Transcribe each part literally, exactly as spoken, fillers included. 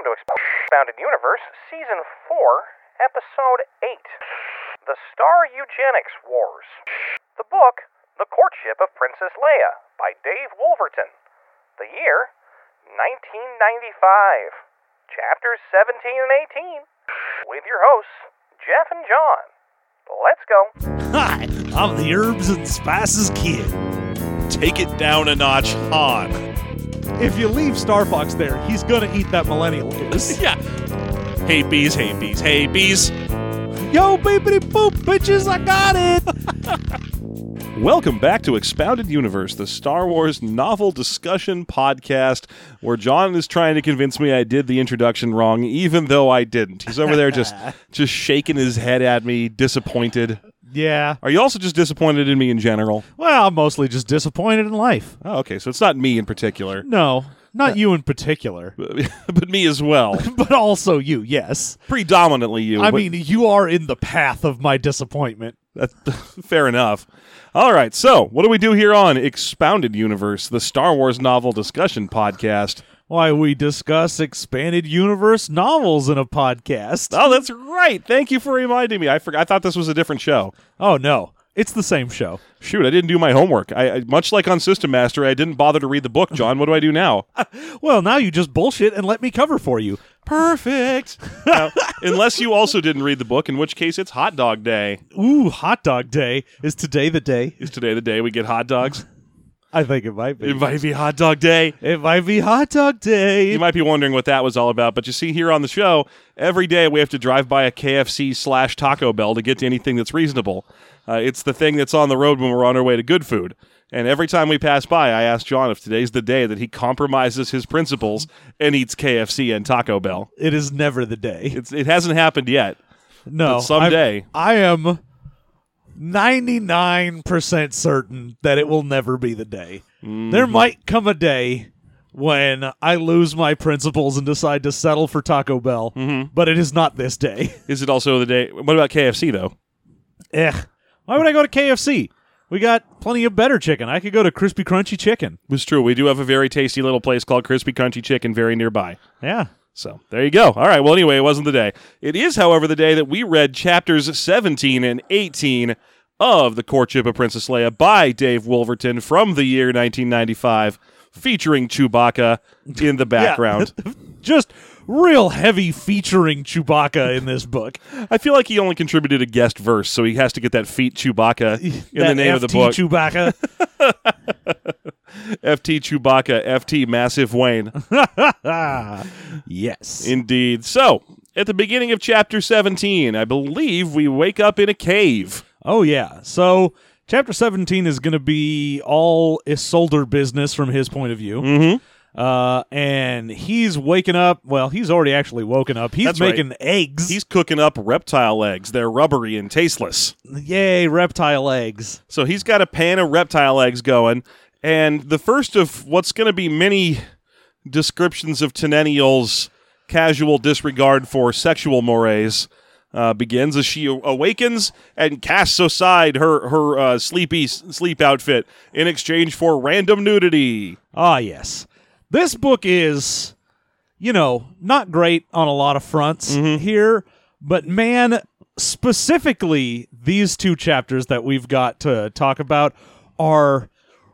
to Expounded Universe, Season four, Episode eight, The Star Eugenics Wars. The book, The Courtship of Princess Leia, by Dave Wolverton. The year, nineteen ninety-five. Chapters seventeen and eighteen. With your hosts, Jeff and John. Let's go. Hi, I'm the Herbs and Spices Kid. Take it down a notch, Han. If you leave Star Fox there, he's gonna eat that millennial goose. Yeah. Hey bees, hey bees, hey bees. Yo, beepity boop, bitches, I got it! Welcome back to Expounded Universe, the Star Wars novel discussion podcast, where John is trying to convince me I did the introduction wrong, even though I didn't. He's over there just, just shaking his head at me, disappointed. Yeah. Are you also just disappointed in me in general? Well, I'm mostly just disappointed in life. Oh, okay, so it's not me in particular. No, not you in particular. But me as well. But also you, yes. Predominantly you. I but mean, you are in the path of my disappointment. That's fair enough. All right, so what do we do here on Expounded Universe, the Star Wars novel discussion podcast? Why, we discuss expanded universe novels in a podcast. Oh, that's right. Thank you for reminding me. I forgot. I thought this was a different show. Oh, no. It's the same show. Shoot, I didn't do my homework. I, I much like on System Master, I didn't bother to read the book, John. What do I do now? Well, now you just bullshit and let me cover for you. Perfect. Now, unless you also didn't read the book, in which case it's Hot Dog Day. Ooh, Hot Dog Day. Is today the day? Is today the day we get hot dogs? I think it might be. It might be Hot Dog Day. It might be Hot Dog Day. You might be wondering what that was all about, but you see here on the show, every day we have to drive by a K F C slash Taco Bell to get to anything that's reasonable. Uh, it's the thing that's on the road when we're on our way to good food. And every time we pass by, I ask John if today's the day that he compromises his principles and eats K F C and Taco Bell. It is never the day. It's, it hasn't happened yet. No. But someday. I am ninety-nine percent certain that it will never be the day. Mm-hmm. There might come a day when I lose my principles and decide to settle for Taco Bell, mm-hmm. but it is not this day. Is it also the day? What about K F C, though? Eh. Why would I go to K F C? We got plenty of better chicken. I could go to Crispy Crunchy Chicken. It's true. We do have a very tasty little place called Crispy Crunchy Chicken very nearby. Yeah. So, there you go. All right, well, anyway, it wasn't the day. It is, however, the day that we read chapters seventeen and eighteen of The Courtship of Princess Leia by Dave Wolverton from the year nineteen ninety-five, featuring Chewbacca in the background. Yeah. Just real heavy featuring Chewbacca in this book. I feel like he only contributed a guest verse, so he has to get that feet Chewbacca in that the name F T of the book. Chewbacca. F T Chewbacca, F T Massive Wayne. Yes. Indeed. So, at the beginning of chapter seventeen, I believe we wake up in a cave. Oh, yeah. So, chapter seventeen is going to be all Isolder business from his point of view. Mm-hmm. Uh, and he's waking up. Well, he's already actually woken up. He's That's making right. eggs. He's cooking up reptile eggs. They're rubbery and tasteless. Yay, reptile eggs. So he's got a pan of reptile eggs going, and the first of what's going to be many descriptions of Tenennial's casual disregard for sexual mores uh, begins as she awakens and casts aside her, her uh, sleepy sleep outfit in exchange for random nudity. Ah, yes. This book is, you know, not great on a lot of fronts mm-hmm. here, but man, specifically these two chapters that we've got to talk about are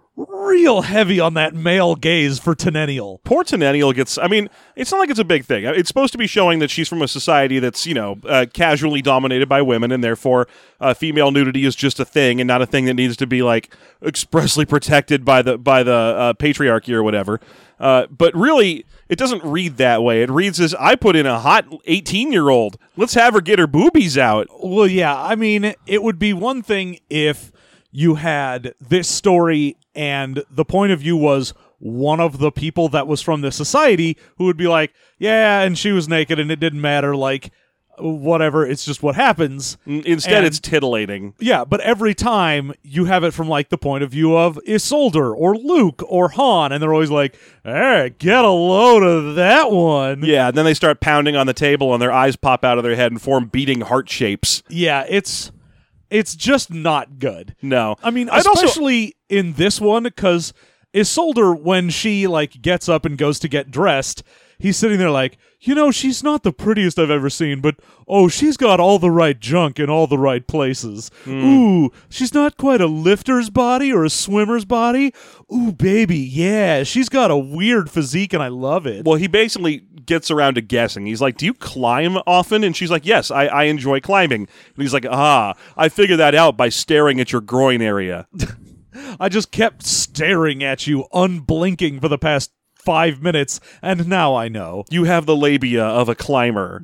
real heavy on that male gaze for Tenennial. Poor Tenennial gets, I mean, it's not like it's a big thing. It's supposed to be showing that she's from a society that's, you know, uh, casually dominated by women, and therefore uh, female nudity is just a thing and not a thing that needs to be, like, expressly protected by the by the uh, patriarchy or whatever. Uh, but really, it doesn't read that way. It reads as, I put in a hot eighteen-year-old. Let's have her get her boobies out. Well, yeah, I mean, it would be one thing if you had this story and the point of view was one of the people that was from the society who would be like, yeah, and she was naked and it didn't matter, like, whatever, it's just what happens. Instead, and, it's titillating. Yeah, but every time you have it from, like, the point of view of Isolde or Luke or Han, and they're always like, hey, get a load of that one. Yeah, and then they start pounding on the table and their eyes pop out of their head and form beating heart shapes. Yeah, it's... It's just not good. No. I mean, I'd especially also... in this one, because Isolde, when she, like, gets up and goes to get dressed, he's sitting there like, you know, she's not the prettiest I've ever seen, but oh, she's got all the right junk in all the right places. Mm. Ooh, she's not quite a lifter's body or a swimmer's body. Ooh, baby, yeah, she's got a weird physique and I love it. Well, he basically gets around to guessing. He's like, do you climb often? And she's like, yes, I, I enjoy climbing. And he's like, ah, I figured that out by staring at your groin area. I just kept staring at you, unblinking for the past five minutes, and now I know. You have the labia of a climber.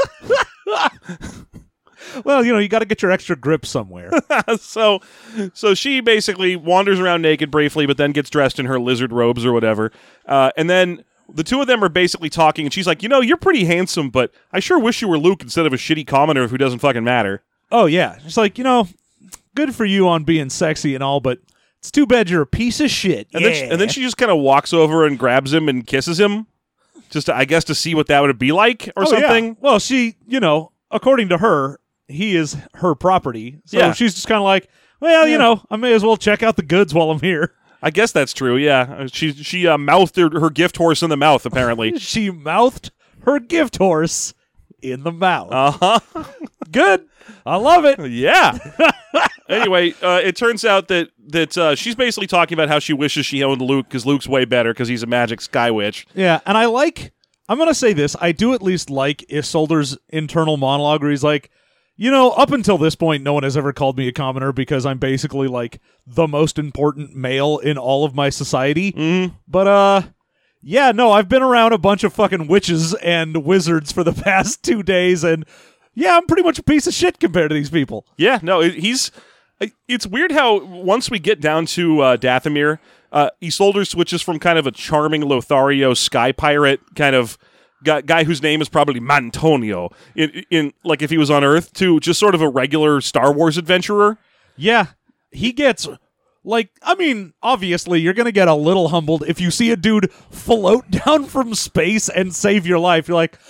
Well, you know, you got to get your extra grip somewhere. so so she basically wanders around naked briefly, but then gets dressed in her lizard robes or whatever. Uh, and then the two of them are basically talking, and she's like, you know, you're pretty handsome, but I sure wish you were Luke instead of a shitty commoner who doesn't fucking matter. Oh, yeah. It's like, you know, good for you on being sexy and all, but it's too bad you're a piece of shit. And, yeah. then, she, and then she just kind of walks over and grabs him and kisses him, just to, I guess to see what that would be like or oh, something. Yeah. Well, she, you know, according to her, he is her property. So Yeah. she's just kind of like, well, Yeah. you know, I may as well check out the goods while I'm here. I guess that's true, yeah. She she uh, mouthed her, her gift horse in the mouth, apparently. She mouthed her gift horse in the mouth. Uh-huh. Good. I love it. Yeah. Anyway, uh, it turns out that that uh, she's basically talking about how she wishes she owned Luke because Luke's way better because he's a magic sky witch. Yeah, and I like, I'm going to say this, I do at least like Isolder's internal monologue where he's like, you know, up until this point, no one has ever called me a commoner because I'm basically like the most important male in all of my society. Mm. But, uh, yeah, no, I've been around a bunch of fucking witches and wizards for the past two days, and yeah, I'm pretty much a piece of shit compared to these people. Yeah, no, it, he's... It's weird how once we get down to uh, Dathomir, uh, Isolde switches from kind of a charming Lothario sky pirate kind of guy, guy whose name is probably Mantonio, in, in like if he was on Earth, to just sort of a regular Star Wars adventurer. Yeah, he gets, like, I mean, obviously, you're going to get a little humbled if you see a dude float down from space and save your life. You're like,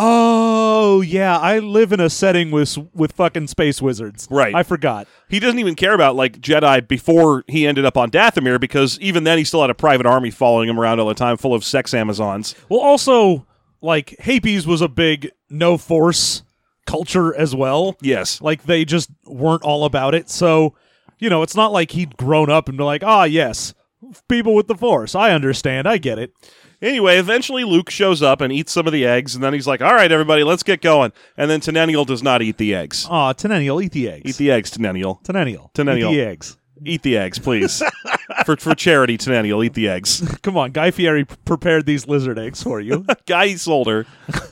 oh, yeah, I live in a setting with with fucking space wizards. Right. I forgot. He doesn't even care about, like, Jedi before he ended up on Dathomir, because even then he still had a private army following him around all the time, full of sex Amazons. Well, also, like, Hapes was a big no-force culture as well. Yes. Like, they just weren't all about it, so... You know, it's not like he'd grown up and be like, ah, yes, people with the Force. I understand. I get it. Anyway, eventually Luke shows up and eats some of the eggs, and then he's like, all right, everybody, let's get going. And then Tenennial does not eat the eggs. Aw, Tenennial, eat the eggs. Eat the eggs, Tenennial. Tenennial. Tenennial. Eat the eggs. Eat the eggs, please. for for charity, Tenennial, eat the eggs. Come on, Guy Fieri p- prepared these lizard eggs for you. Guy Solder.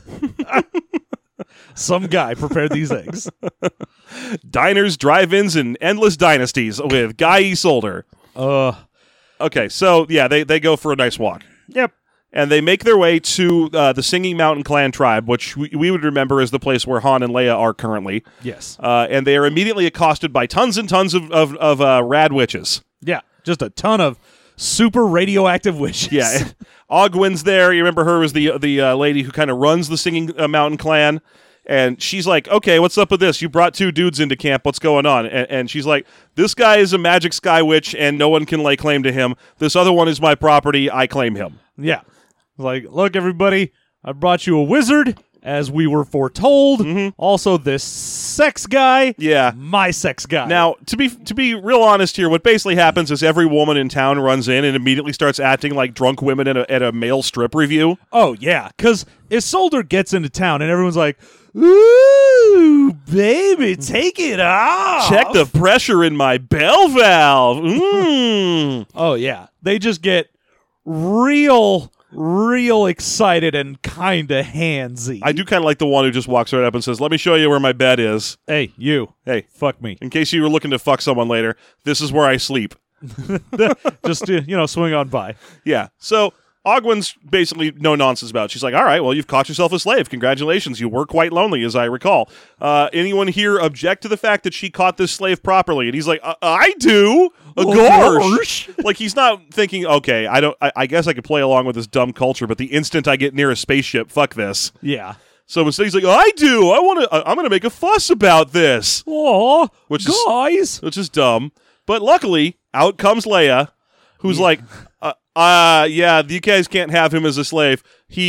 Some guy prepared these eggs. Diners, drive-ins, and endless dynasties with Guy Solder. Uh, Okay, so, yeah, they, they go for a nice walk. yep. And they make their way to uh, the Singing Mountain Clan tribe, which we, we would remember as the place where Han and Leia are currently. Yes. Uh, and they are immediately accosted by tons and tons of, of, of uh, rad witches. Yeah, just a ton of super radioactive witches. Yeah. Ogwyn's there. You remember her as the, the uh, lady who kind of runs the Singing uh, Mountain Clan. And she's like, okay, what's up with this? You brought two dudes into camp. What's going on? And, and she's like, this guy is a magic sky witch, and no one can lay claim to him. This other one is my property. I claim him. Yeah. Like, look, everybody, I brought you a wizard, as we were foretold. Mm-hmm. Also, this sex guy. Yeah. My sex guy. Now, to be to be real honest here, what basically happens is every woman in town runs in and immediately starts acting like drunk women at a, at a male strip review. Oh, yeah, because Isolde gets into town, and everyone's like, ooh, baby, take it off. Check the pressure in my bell valve. Mm. Oh, yeah. They just get real, real excited and kind of handsy. I do kind of like the one who just walks right up and says, let me show you where my bed is. Hey, you. Hey, Fuck me. in case you were looking to fuck someone later, this is where I sleep. Just, uh, you know, swing on by. Yeah. So Ogwyn's basically no nonsense about it. She's like, all right, well, you've caught yourself a slave. Congratulations. You were quite lonely, as I recall. Uh, anyone here object to the fact that she caught this slave properly? And he's like, I, I do. A gosh. Like, he's not thinking, okay, I don't. I, I guess I could play along with this dumb culture, but the instant I get near a spaceship, fuck this. Yeah. So instead he's like, I do. I want to. I'm going to make a fuss about this. Aw, Which is- guys. Which is dumb. But luckily, out comes Leia, who's like, uh, uh, yeah, you guys can't have him as a slave. He,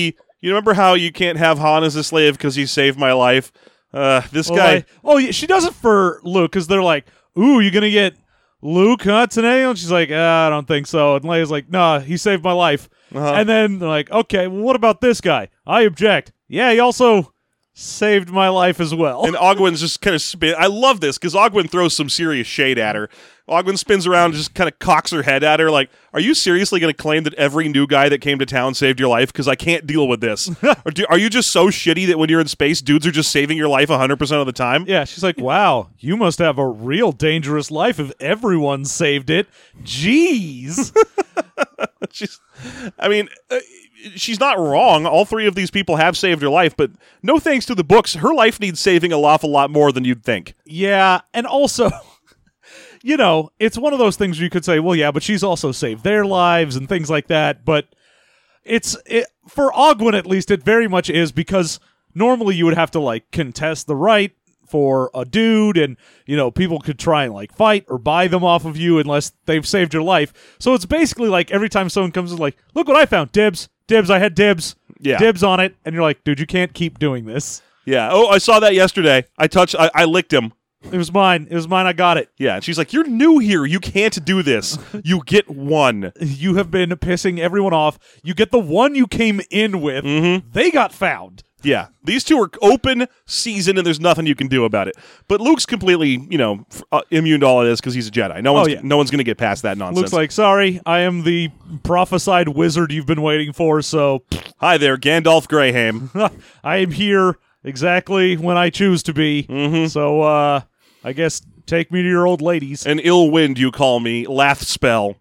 You remember how you can't have Han as a slave because he saved my life? Uh, this Well, guy... like- oh, yeah, she does it for Luke, because they're like, ooh, you gonna get Luke, huh, today? And she's like, uh, I don't think so. And Leia's like, nah, he saved my life. Uh-huh. And then they're like, okay, well, what about this guy? I object. Yeah, he also saved my life as well. And Ogwyn's just kind of spin. I love this because Ogwyn throws some serious shade at her. Ogwyn spins around and just kind of cocks her head at her like, are you seriously going to claim that every new guy that came to town saved your life? Because I can't deal with this. or do, are you just so shitty that when you're in space, dudes are just saving your life one hundred percent of the time? Yeah, she's like, wow, you must have a real dangerous life if everyone saved it. Jeez. She's, I mean, uh, she's not wrong. All three of these people have saved her life, but no thanks to the books, her life needs saving an awful lot more than you'd think. Yeah, and also, you know, it's one of those things where you could say, well, yeah, but she's also saved their lives and things like that. But it's it, for Ogwyn, at least, it very much is, because normally you would have to like contest the right for a dude, and you know, people could try and like fight or buy them off of you unless they've saved your life. So it's basically like every time someone comes in, like, look what I found, dibs, dibs, I had dibs, Yeah. dibs on it, and you're like, dude, you can't keep doing this. Yeah. Oh, I saw that yesterday. I touched, I, I licked him. It was mine. It was mine. I got it. Yeah. And she's like, you're new here. You can't do this. You get one. You have been pissing everyone off. You get the one you came in with. Mm-hmm. They got found. Yeah, these two are open season, and there's nothing you can do about it. But Luke's completely, you know, f- uh, immune to all of this because he's a Jedi. No one's, Oh, yeah. no one's going to get past that nonsense. Luke's like, sorry, I am the prophesied wizard you've been waiting for, so hi there, Gandalf Greyham. I am here exactly when I choose to be. Mhm. So, uh, I guess take me to your old ladies. An ill wind, you call me. Lath spell.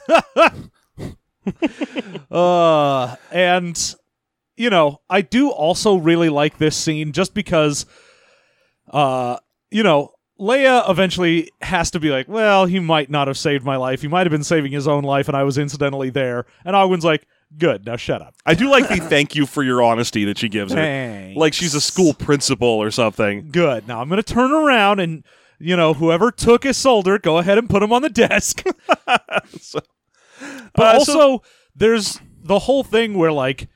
Uh, and, you know, I do also really like this scene just because, uh, you know, Leia eventually has to be like, well, he might not have saved my life. He might have been saving his own life, and I was incidentally there. And Ogwyn's like, good, now shut up. I do like the thank you for your honesty that she gives her. Thanks. Like she's a school principal or something. Good. Now I'm going to turn around and, you know, whoever took his soldier, go ahead and put him on the desk. So- But Uh, so- also, there's the whole thing where, like,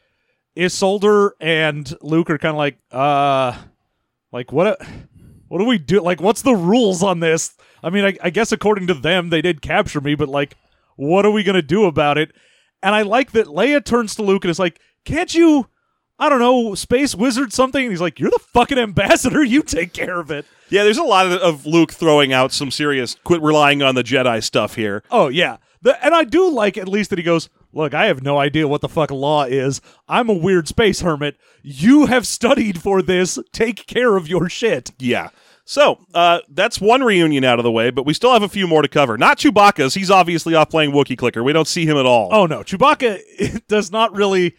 Isolde and Luke are kind of like, uh, like, what, what do we do? Like, what's the rules on this? I mean, I, I guess according to them, they did capture me, but, like, what are we going to do about it? And I like that Leia turns to Luke and is like, can't you, I don't know, space wizard something? And he's like, you're the fucking ambassador. You take care of it. Yeah, there's a lot of, of Luke throwing out some serious quit relying on the Jedi stuff here. Oh, yeah. The, and I do like at least that he goes, look, I have no idea what the fuck law is. I'm a weird space hermit. You have studied for this. Take care of your shit. Yeah. So, uh, that's one reunion out of the way, but we still have a few more to cover. Not Chewbacca's. He's obviously off playing Wookiee Clicker. We don't see him at all. Oh, no. Chewbacca does not really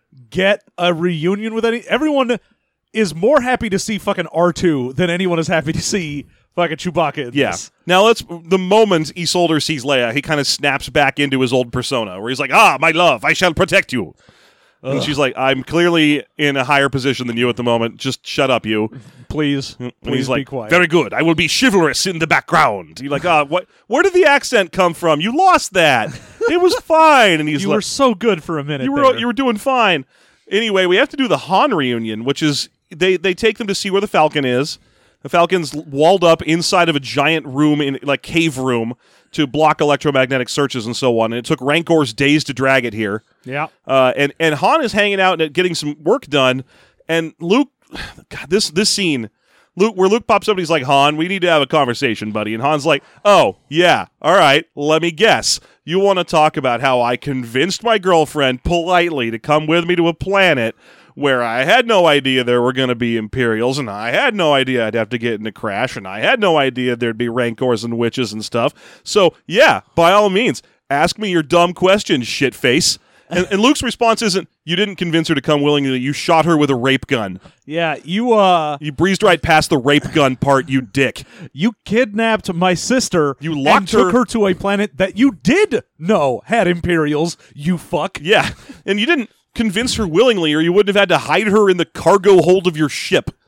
get a reunion with any... Everyone is more happy to see fucking R two than anyone is happy to see fucking Chewbacca in Yeah. this. Now let's. The moment Isolde sees Leia, he kind of snaps back into his old persona, where he's like, "Ah, my love, I shall protect you." Ugh. And she's like, "I'm clearly in a higher position than you at the moment. Just shut up, you." Please, And please he's be like, quiet. "Very good. I will be chivalrous in the background." You're like, "Ah, what? Where did the accent come from? You lost that. It was fine." And he's you like, were so good for a minute "You were there. you were doing fine." Anyway, we have to do the Han reunion, which is they they take them to see where the Falcon is. The Falcon's walled up inside of a giant room, in like cave room, to block electromagnetic searches and so on. And it took Rancor's days to drag it here. Yeah. Uh, and and Han is hanging out and getting some work done. And Luke, God, this this scene, Luke, where Luke pops up and he's like, "Han, we need to have a conversation, buddy." And Han's like, "Oh yeah, all right. Let me guess. You want to talk about how I convinced my girlfriend politely to come with me to a planet where I had no idea there were going to be Imperials, and I had no idea I'd have to get in a crash, and I had no idea there'd be Rancors and witches and stuff. So, yeah, by all means, ask me your dumb questions, shitface." And, and Luke's response isn't, "You didn't convince her to come willingly, you shot her with a rape gun. Yeah, you, uh... You breezed right past the rape gun part, you dick." You kidnapped my sister. You locked and took her- her to a planet that you did know had Imperials. You fuck. Yeah, and you didn't convince her willingly, or you wouldn't have had to hide her in the cargo hold of your ship.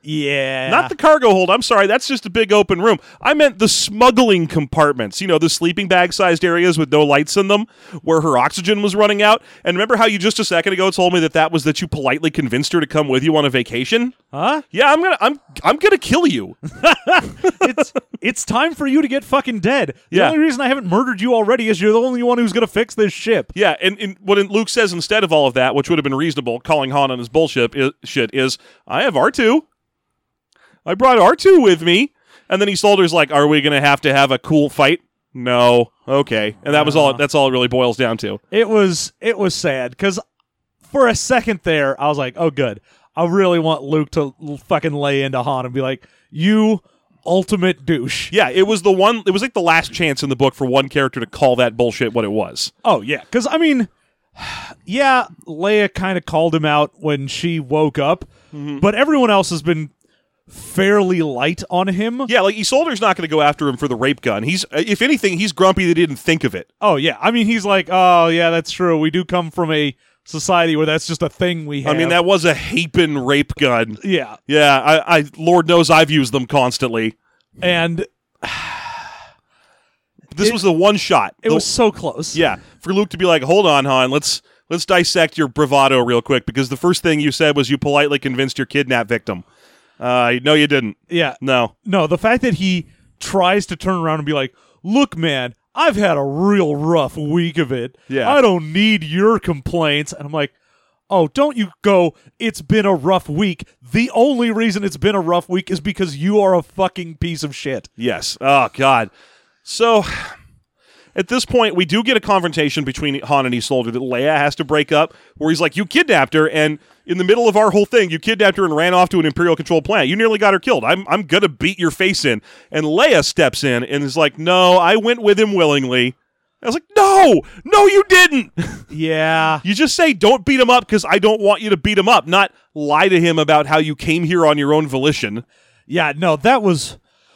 Yeah. Not the cargo hold. I'm sorry. That's just a big open room. I meant the smuggling compartments. You know, the sleeping bag-sized areas with no lights in them where her oxygen was running out. And remember how you just a second ago told me that that was that you politely convinced her to come with you on a vacation? Huh? Yeah, I'm gonna, I'm, I'm gonna kill you. it's it's time for you to get fucking dead. The Yeah. only reason I haven't murdered you already is you're the only one who's going to fix this ship. Yeah, and, and what Luke says instead of all of that, which would have been reasonable, calling Han on his bullshit is, shit, is, I have R two. I brought R two with me. And then he Isolder's like, are we going to have to have a cool fight? No. Okay. And that was all. That's all it really boils down to. It was it was sad because for a second there, I was like, oh, good. I really want Luke to l- fucking lay into Han and be like, you ultimate douche. Yeah, it was the one. It was like the last chance in the book for one character to call that bullshit what it was. Oh, yeah. Because, I mean, yeah, Leia kind of called him out when she woke up, Mm-hmm. but everyone else has been fairly light on him. Yeah, like Isolder's not going to go after him for the rape gun. He's, if anything, he's grumpy they didn't think of it. Oh, yeah. I mean, he's like, oh, yeah, that's true. We do come from a society where that's just a thing we have. I mean, that was a Hapen rape gun. Yeah. Yeah, I, I, Lord knows I've used them constantly. And This It- was the one shot. it The- was so close. Yeah, for Luke to be like, hold on, Han, let's let's dissect your bravado real quick, because the first thing you said was you politely convinced your kidnap victim. Uh, no, you didn't. Yeah. No. No, the fact that he tries to turn around and be like, look, man, I've had a real rough week of it. Yeah. I don't need your complaints. And I'm like, oh, don't you go, it's been a rough week. The only reason it's been a rough week is because you are a fucking piece of shit. Yes. Oh, God. So, at this point, we do get a confrontation between Han and Isolde that Leia has to break up, where he's like, you kidnapped her, and in the middle of our whole thing, you kidnapped her and ran off to an Imperial-controlled planet. You nearly got her killed. I'm I'm gonna beat your face in. And Leia steps in and is like, no, I went with him willingly. I was like, no! No, you didn't! Yeah. You just say, don't beat him up because I don't want you to beat him up, not lie to him about how you came here on your own volition. Yeah, no, that was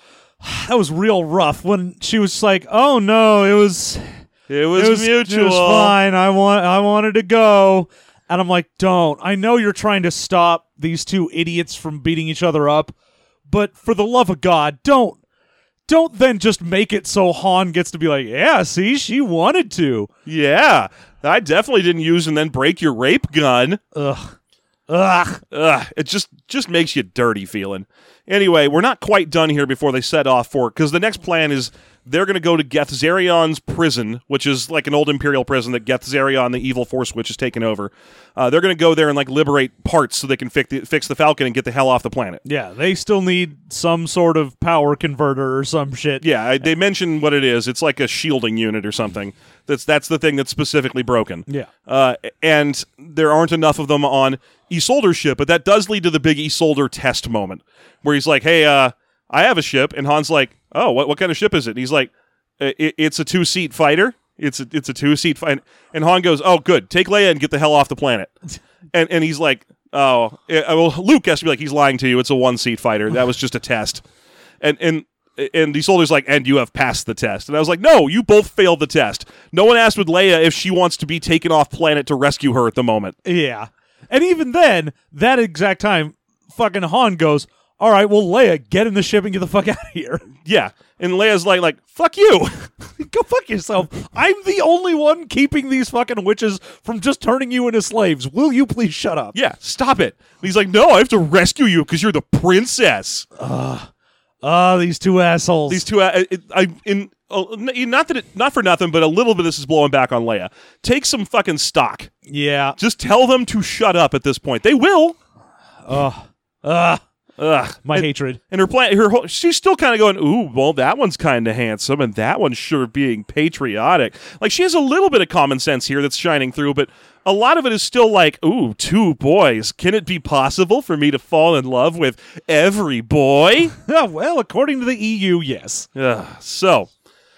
that was real rough when she was like, "Oh no, it was It was, it was mutual. It was fine. I want I wanted to go." And I'm like, "Don't. I know you're trying to stop these two idiots from beating each other up, but for the love of God, don't don't then just make it so Han gets to be like, "Yeah, see, she wanted to." Yeah, I definitely didn't use and then break your rape gun. Ugh. Ugh. Ugh, it just just makes you dirty feeling. Anyway, we're not quite done here before they set off for, because the next plan is they're going to go to Geth Zerion's prison, which is like an old Imperial prison that Geth Zerion, the evil Force Witch, has taken over. Uh, they're going to go there and like liberate parts so they can fix the, fix the Falcon and get the hell off the planet. Yeah, they still need some sort of power converter or some shit. Yeah, I, they mention what it is. It's like a shielding unit or something. That's that's the thing that's specifically broken. Yeah. Uh, and there aren't enough of them on Isolder's ship, but that does lead to the big Isolder test moment, where he's like, hey, uh, I have a ship, and Han's like, oh, what what kind of ship is it? And he's like, it, it's a two-seat fighter. It's a, it's a two-seat fighter. And Han goes, oh, good, take Leia and get the hell off the planet. and and he's like, oh, eh, well, Luke has to be like, he's lying to you. It's a one-seat fighter. That was just a test. And and and the soldier's like, and you have passed the test. And I was like, no, you both failed the test. No one asked with Leia if she wants to be taken off planet to rescue her at the moment. Yeah. And even then, that exact time, fucking Han goes, all right, well, Leia, get in the ship and get the fuck out of here. Yeah. And Leia's like, like, fuck you. Go fuck yourself. I'm the only one keeping these fucking witches from just turning you into slaves. Will you please shut up? Yeah, stop it. And he's like, no, I have to rescue you because you're the princess. Ah, uh, these two assholes. These two, uh, it, I in uh, not that it, not for nothing, but a little bit of this is blowing back on Leia. Take some fucking stock. Yeah. Just tell them to shut up at this point. They will. Ugh. Ugh. Ugh. My and, hatred. And her plan, her whole, she's still kind of going, ooh, well, that one's kind of handsome, and that one's sure being patriotic. Like, she has a little bit of common sense here that's shining through, but a lot of it is still like, ooh, two boys. Can it be possible for me to fall in love with every boy? Oh, well, according to the E U, yes. Ugh. So,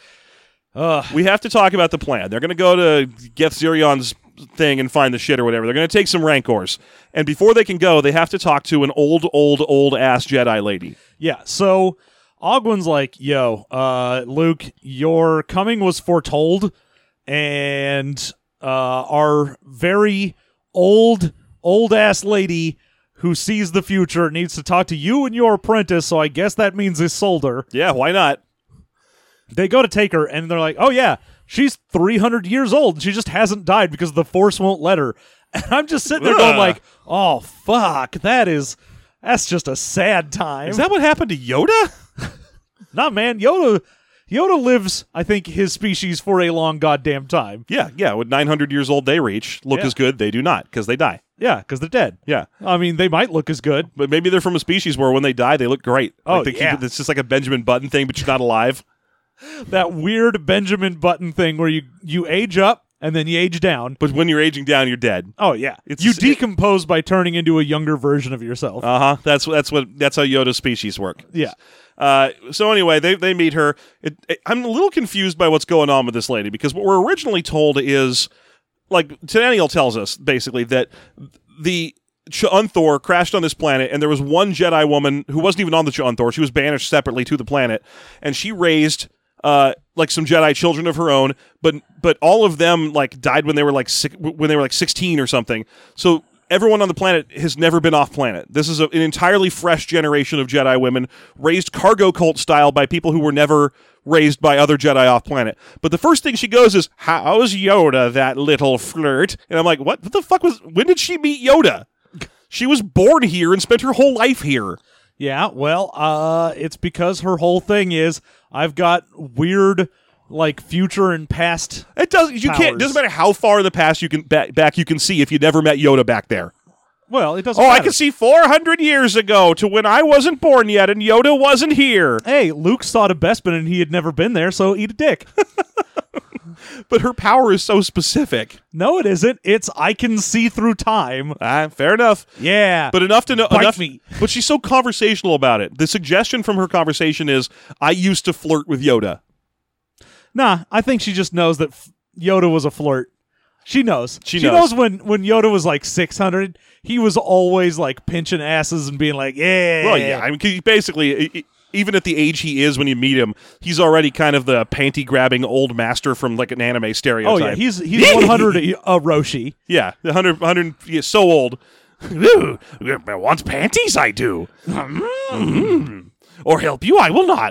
Ugh. we have to talk about the plan. They're going to go to Geth Zerion's thing and find the shit or whatever. They're going to take some Rancors. And before they can go, they have to talk to an old, old, old-ass Jedi lady. Yeah, so Ogwin's like, yo, uh, Luke, your coming was foretold, and uh, our very old, old-ass lady who sees the future, needs to talk to you and your apprentice, so I guess that means Isolde. Yeah, why not? They go to take her, and they're like, oh, yeah, she's three hundred years old, and she just hasn't died because the Force won't let her. And I'm just sitting there Ugh. going like, oh, fuck, that is, that's just a sad time. Is that what happened to Yoda? Nah, man, Yoda, Yoda lives, I think, his species for a long goddamn time. Yeah, yeah. When nine hundred years old they reach, look Yeah. as good, they do not, because they die. Yeah, because they're dead. Yeah. I mean, they might look as good. But maybe they're from a species where when they die, they look great. Oh, like they yeah. Keep it, it's just like a Benjamin Button thing, but you're not alive. That weird Benjamin Button thing where you, you age up and then you age down. But when you're aging down, you're dead. Oh, yeah. It's- you it- decompose by turning into a younger version of yourself. Uh huh. That's that's what that's how Yoda's species work. yeah. Uh, so anyway, they they meet her. It, it, I'm a little confused by what's going on with this lady because what we're originally told is, like Tenniel tells us basically that the Ch'Unthor crashed on this planet, and there was one Jedi woman who wasn't even on the Ch'Unthor. She was banished separately to the planet, and she raised uh like some Jedi children of her own, but but all of them like died when they were like six, when they were like sixteen or something. So everyone on the planet has never been off planet. This is a, an entirely fresh generation of Jedi women raised cargo cult style by people who were never raised by other Jedi off planet. But the first thing she goes is, "How's Yoda, that little flirt?" And I'm like, "What? What the fuck was? When did she meet Yoda? She was born here and spent her whole life here." Yeah, well, uh, it's because her whole thing is I've got weird, like, future and past. It does. You can't. It doesn't matter how far in the past you can back, back you can see if you never met Yoda back there. Well, it doesn't Oh, matter. I can see four hundred years ago to when I wasn't born yet and Yoda wasn't here. Hey, Luke saw to Bespin and he had never been there, so eat a dick. But her power is so specific. No, it isn't. It's I can see through time. Ah, fair enough. Yeah. But enough to know. Bite enough, me. But she's so conversational about it. The suggestion from her conversation is, "I used to flirt with Yoda." Nah, I think she just knows that f- Yoda was a flirt. She knows. She knows. knows. when, when Yoda was like six hundred, he was always like pinching asses and being like, yeah. Well, yeah. I mean, 'cause he basically, e- e- even at the age he is when you meet him, he's already kind of the panty-grabbing old master from like an anime Oh, stereotype. yeah. He's he's one hundred a uh, Roshi. yeah, one hundred, one hundred, yeah, so old. Ooh, wants panties, I do. Mm. Or help you, I will not.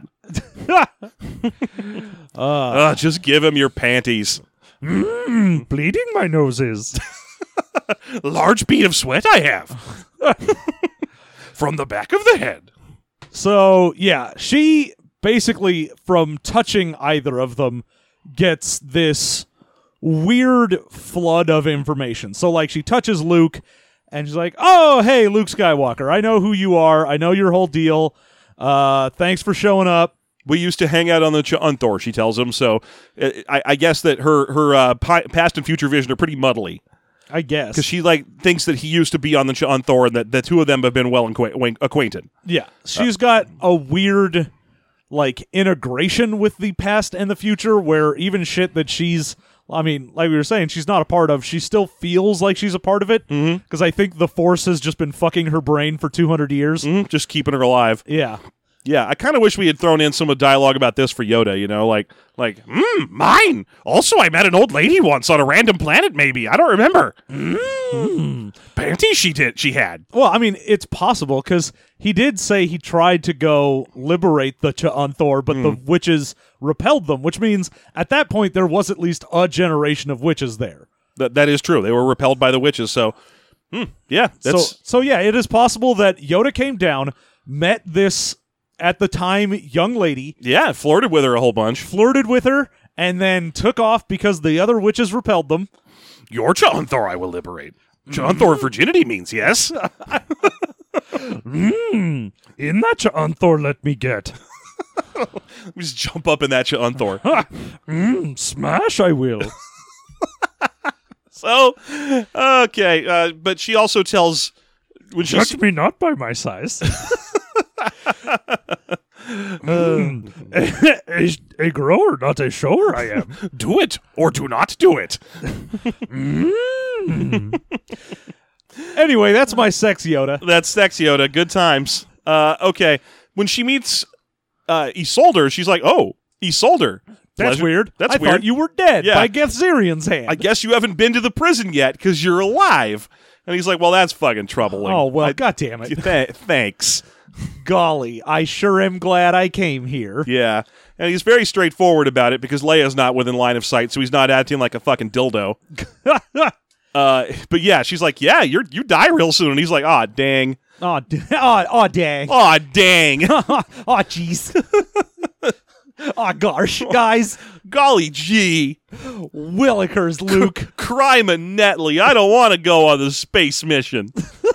uh, just give him your panties. Mm, bleeding my noses. Large bead of sweat I have. From the back of the head. So, yeah, she basically, from touching either of them, gets this weird flood of information. So, like, she touches Luke, and she's like, oh, hey, Luke Skywalker, I know who you are. I know your whole deal. Uh, thanks for showing up. We used to hang out on the Ch'Unthor, she tells him. So uh, I, I guess that her her uh, pi- past and future vision are pretty muddly. I guess. Because she like thinks that he used to be on the Ch'Unthor and that the two of them have been well acquaint- acquainted. Yeah. She's got a weird, like, integration with the past and the future where even shit that she's, I mean, like we were saying, she's not a part of, she still feels like she's a part of it. Because mm-hmm. I think the Force has just been fucking her brain for two hundred years. Mm-hmm. Just keeping her alive. Yeah. Yeah, I kind of wish we had thrown in some dialogue about this for Yoda, you know, like, like, mm, mine. Also, I met an old lady once on a random planet, maybe. I don't remember. Mm. Panties she did, she had. Well, I mean, it's possible, because he did say he tried to go liberate the Ch'Unthor, but mm. the witches repelled them, which means at that point there was at least a generation of witches there. That That is true. They were repelled by the witches, so, hmm, yeah. That's... So, so, yeah, it is possible that Yoda came down, met this... at the time, young lady. Yeah, flirted with her a whole bunch. Flirted with her, and then took off because the other witches repelled them. Your Ch'Unthor I will liberate. Ch'Unthor mm. virginity means yes. mm, in that Ch'Unthor let me get. We just jump up in that Ch'Unthor. mm, smash I will. So, okay, uh, but she also tells... when Judge she... me not by my size. um, a, a grower, not a shower, I am. Do it, or do not do it. mm. Anyway, that's my sex Yoda. That's sex Yoda. Good times. Uh, okay, when she meets uh, Isolde, she's like, oh, Isolde. That's Pleasure. weird. That's I weird. thought you were dead yeah. by Gethzerian's hand. I guess you haven't been to the prison yet because you're alive. And he's like, well, that's fucking troubling. Oh, well, I, God damn it. th- thanks. Golly, I sure am glad I came here. Yeah. And he's very straightforward about it because Leia's not within line of sight, so he's not acting like a fucking dildo. uh, but yeah, she's like, yeah, you're you die real soon. And he's like, aw, dang. Aw, d- aw, aw, dang. Aw, dang. Aw, jeez. Aw, gosh, guys. Golly gee. Willikers, Luke. Crime and Netley. I don't want to go on the space mission.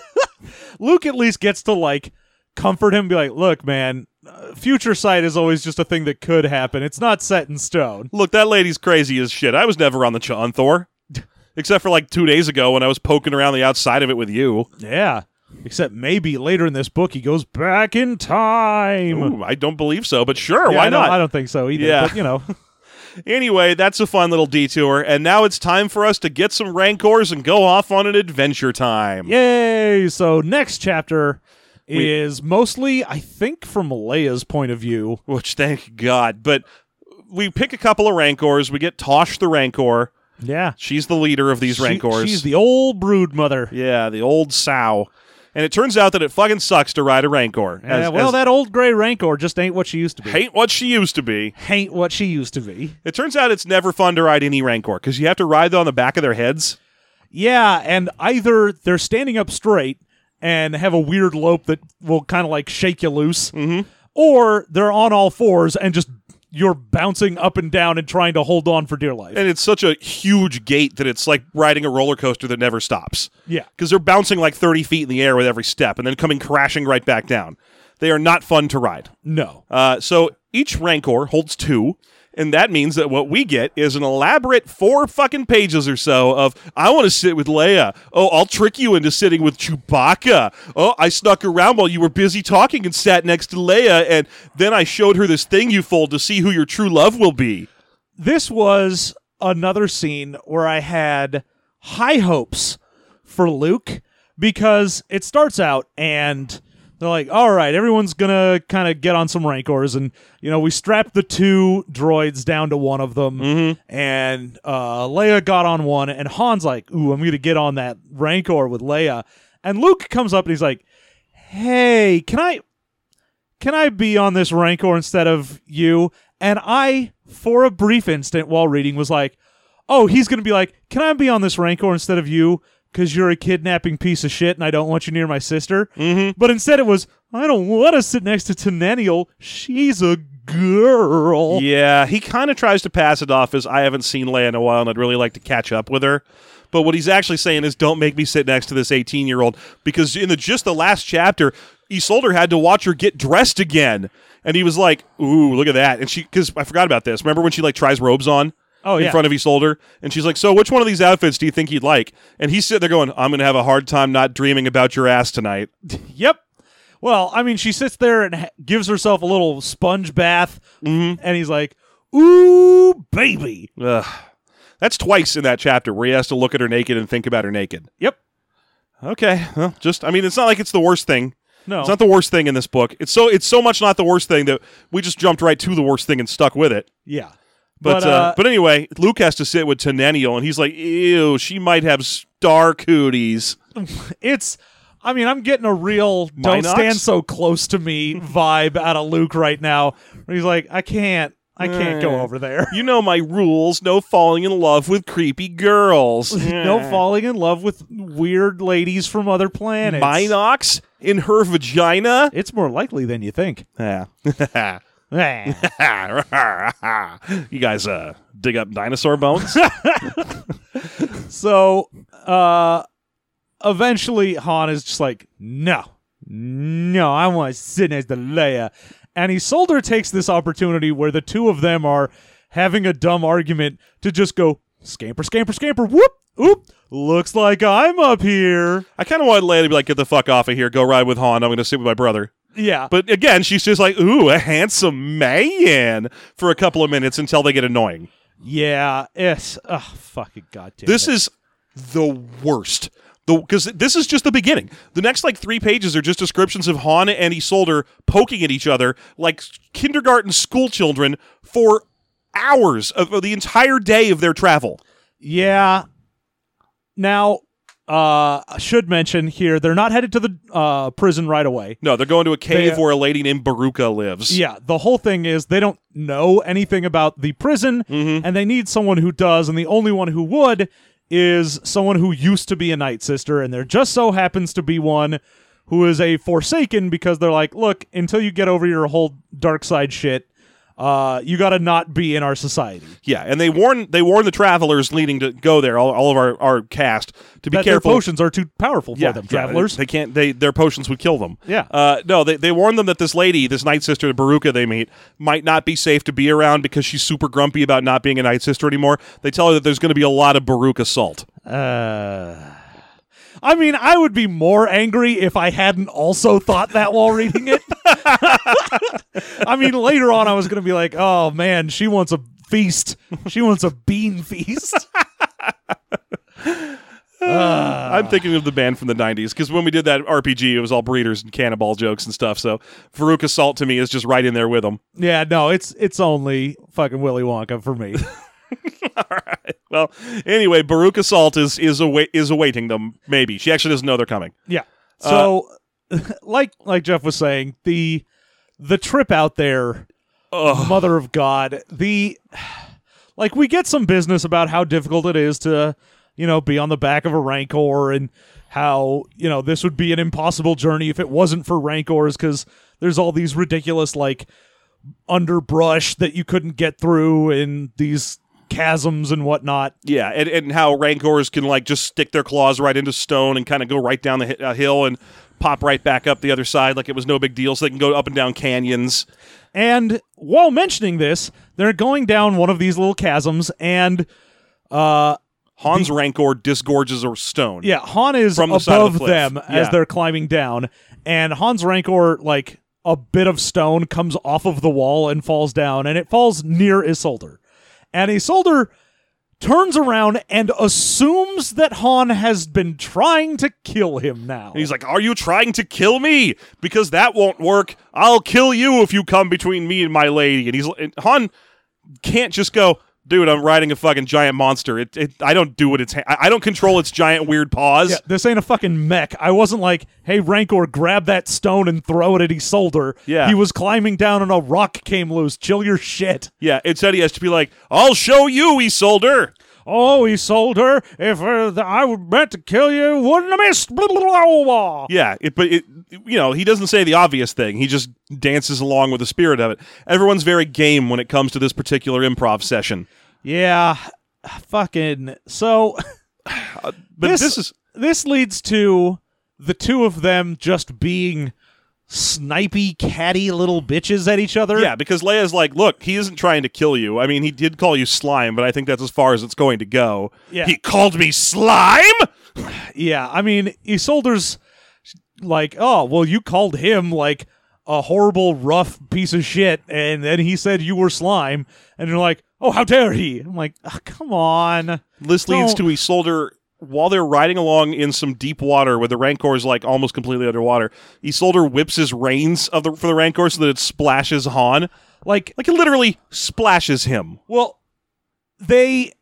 Luke at least gets to, like, comfort him and be like, look, man, uh, future sight is always just a thing that could happen. It's not set in stone. Look, that lady's crazy as shit. I was never on the Chon Thor. Except for like two days ago when I was poking around the outside of it with you. Yeah. Except maybe later in this book he goes back in time. Ooh, I don't believe so, but sure, Yeah, why I don't- not? I don't think so either, Yeah. but, you know. Anyway, that's a fun little detour, and now it's time for us to get some Rancors and go off on an adventure time. Yay! So next chapter We- is mostly, I think, from Leia's point of view. Which, thank God. But we pick a couple of Rancors. We get Tosh the Rancor. Yeah. She's the leader of these She- Rancors. she's the old brood mother. yeah, the old sow. And it turns out that it fucking sucks to ride a Rancor. Yeah, as- well, as that old gray Rancor just ain't what she used to be. ain't what she used to be. Ain't what she used to be. It turns out it's never fun to ride any Rancor because you have to ride them on the back of their heads. Yeah, and either they're standing up straight and have a weird lope that will kind of like shake you loose, Mm-hmm. or they're on all fours and just you're bouncing up and down and trying to hold on for dear life. And it's such a huge gate that it's like riding a roller coaster that never stops. Yeah. Because they're bouncing like thirty feet in the air with every step and then coming crashing right back down. They are not fun to ride. No. Uh, so each Rancor holds two, and that means that what we get is an elaborate four fucking pages or so of, I want to sit with Leia. Oh, I'll trick you into sitting with Chewbacca. Oh, I snuck around while you were busy talking and sat next to Leia, and then I showed her this thing you fold to see who your true love will be. This was another scene where I had high hopes for Luke because it starts out and they're like, all right, everyone's going to kind of get on some Rancors. And, you know, we strapped the two droids down to one of them. Mm-hmm. And uh, Leia got on one. And Han's like, ooh, I'm going to get on that Rancor with Leia. And Luke comes up and he's like, hey, can I... Can I be on this Rancor instead of you? And I, for a brief instant while reading, was like, oh, he's going to be like, can I be on this Rancor instead of you? Because you're a kidnapping piece of shit and I don't want you near my sister. Mm-hmm. But instead it was, I don't want to sit next to Tenennial. She's a girl. Yeah, he kind of tries to pass it off as I haven't seen Leia in a while and I'd really like to catch up with her. But what he's actually saying is don't make me sit next to this eighteen-year-old because in the just the last chapter, Isolde had to watch her get dressed again. And he was like, ooh, look at that. And she, because I forgot about this. Remember when she like tries robes on? Oh, in yeah. front of Isolde, and she's like, so which one of these outfits do you think you'd like? And he's sitting there going, I'm going to have a hard time not dreaming about your ass tonight. Yep. Well, I mean, she sits there and ha- gives herself a little sponge bath, Mm-hmm. and he's like, ooh, baby. Ugh. That's twice in that chapter where he has to look at her naked and think about her naked. Yep. Okay, well, just, I mean, it's not like it's the worst thing. No. It's not the worst thing in this book. It's so it's so much not the worst thing that we just jumped right to the worst thing and stuck with it. Yeah. But But, uh, uh, but anyway, Luke has to sit with Tenennial, and he's like, ew, she might have star cooties. It's, I mean, I'm getting a real don't Minox? stand so close to me vibe out of Luke right now. Where he's like, I can't, I can't go Eh. over there. You know my rules, no falling in love with creepy girls. No falling in love with weird ladies from other planets. Minox in her vagina? It's more likely than you think. Yeah. Eh. You guys uh, dig up dinosaur bones? So, uh, eventually Han is just like, no, no, I want to sit next to Leia. And Isolde takes this opportunity where the two of them are having a dumb argument to just go, scamper, scamper, scamper, whoop, oop, looks like I'm up here. I kind of wanted Leia to be like, get the fuck off of here, go ride with Han, I'm going to sit with my brother. Yeah. But again, she's just like, ooh, a handsome man for a couple of minutes until they get annoying. Yeah, it's, oh, fucking goddamn This it. is the worst. Because this is just the beginning. The next like three pages are just descriptions of Han and Isolde poking at each other like kindergarten school children for hours of, of the entire day of their travel. Yeah. Now, uh, I should mention here, they're not headed to the uh, prison right away. No, they're going to a cave They- where a lady named Baruka lives. Yeah, the whole thing is they don't know anything about the prison, Mm-hmm. and they need someone who does, and the only one who would is someone who used to be a Night Sister, and there just so happens to be one who is a Forsaken because they're like, look, until you get over your whole dark side shit, uh, you gotta not be in our society. Yeah, and they warn they warn the travelers leading to go there, all, all of our, our cast, to be that careful. Their potions are too powerful for yeah, them, yeah, travelers. they can't. They their potions would kill them. Yeah. Uh, no, they they warn them that this lady, this Night Sister, the Baruka they meet, might not be safe to be around because she's super grumpy about not being a Night Sister anymore. They tell her that there's going to be a lot of Baruka salt. Uh, I mean, I would be more angry if I hadn't also thought that while reading it. I mean, later on, I was going to be like, oh, man, she wants a feast. She wants a bean feast. uh, I'm thinking of the band from the nineties because when we did that R P G, it was all breeders and cannonball jokes and stuff. So Baruka salt to me is just right in there with them. yeah, no, it's it's only fucking Willy Wonka for me. All right. Well, anyway, Baruka Salt is is awa- is awaiting them. Maybe she actually doesn't know they're coming. Yeah. So, like like Jeff was saying, the the trip out there, Ugh. Mother of God, the like we get some business about how difficult it is to, you know, be on the back of a Rancor and how, you know, this would be an impossible journey if it wasn't for Rancors because there's all these ridiculous like underbrush that you couldn't get through in these chasms and whatnot. Yeah, and, and how Rancors can like just stick their claws right into stone and kind of go right down the hi- uh, hill and pop right back up the other side like it was no big deal. So they can go up and down canyons. And while mentioning this, they're going down one of these little chasms, and uh, Han's Rancor disgorges a stone. yeah, Han is From the side of above the cliff. them as Yeah. they're climbing down, and Han's Rancor, like a bit of stone, comes off of the wall and falls down, and it falls near Isolde. And Isolde turns around and assumes that Han has been trying to kill him now. And he's like, "Are you trying to kill me? Because that won't work. I'll kill you if you come between me and my lady." And he's and Han can't just go, "Dude, I'm riding a fucking giant monster. It, it I don't do what it's. Ha- I don't control its giant weird paws." Yeah, this ain't a fucking mech. I wasn't like, hey, Rancor, grab that stone and throw it at Isolde. Yeah. He was climbing down and a rock came loose. Chill your shit. Yeah, instead he has to be like, "I'll show you, Isolde." Oh, Isolde, if uh, the, I were meant to kill you, wouldn't have missed. Blah, blah, blah, blah. Yeah, it, but it, you know, he doesn't say the obvious thing. He just dances along with the spirit of it. Everyone's very game when it comes to this particular improv session. Yeah, fucking. So, But this, this is this leads to the two of them just being snipey, catty little bitches at each other. yeah, because Leia's like, "Look, he isn't trying to kill you. I mean, he did call you slime, but I think that's as far as it's going to go." Yeah. He called me slime? Yeah, I mean, Isolde's like, oh, well, you called him like a horrible, rough piece of shit, and then he said you were slime, and you're like, oh, how dare he? I'm like, oh, come on. This leads Don't- to Isolde, while they're riding along in some deep water where the Rancor is like almost completely underwater, Isolde whips his reins of the, for the Rancor so that it splashes Han. Like, Like it literally splashes him. well, they.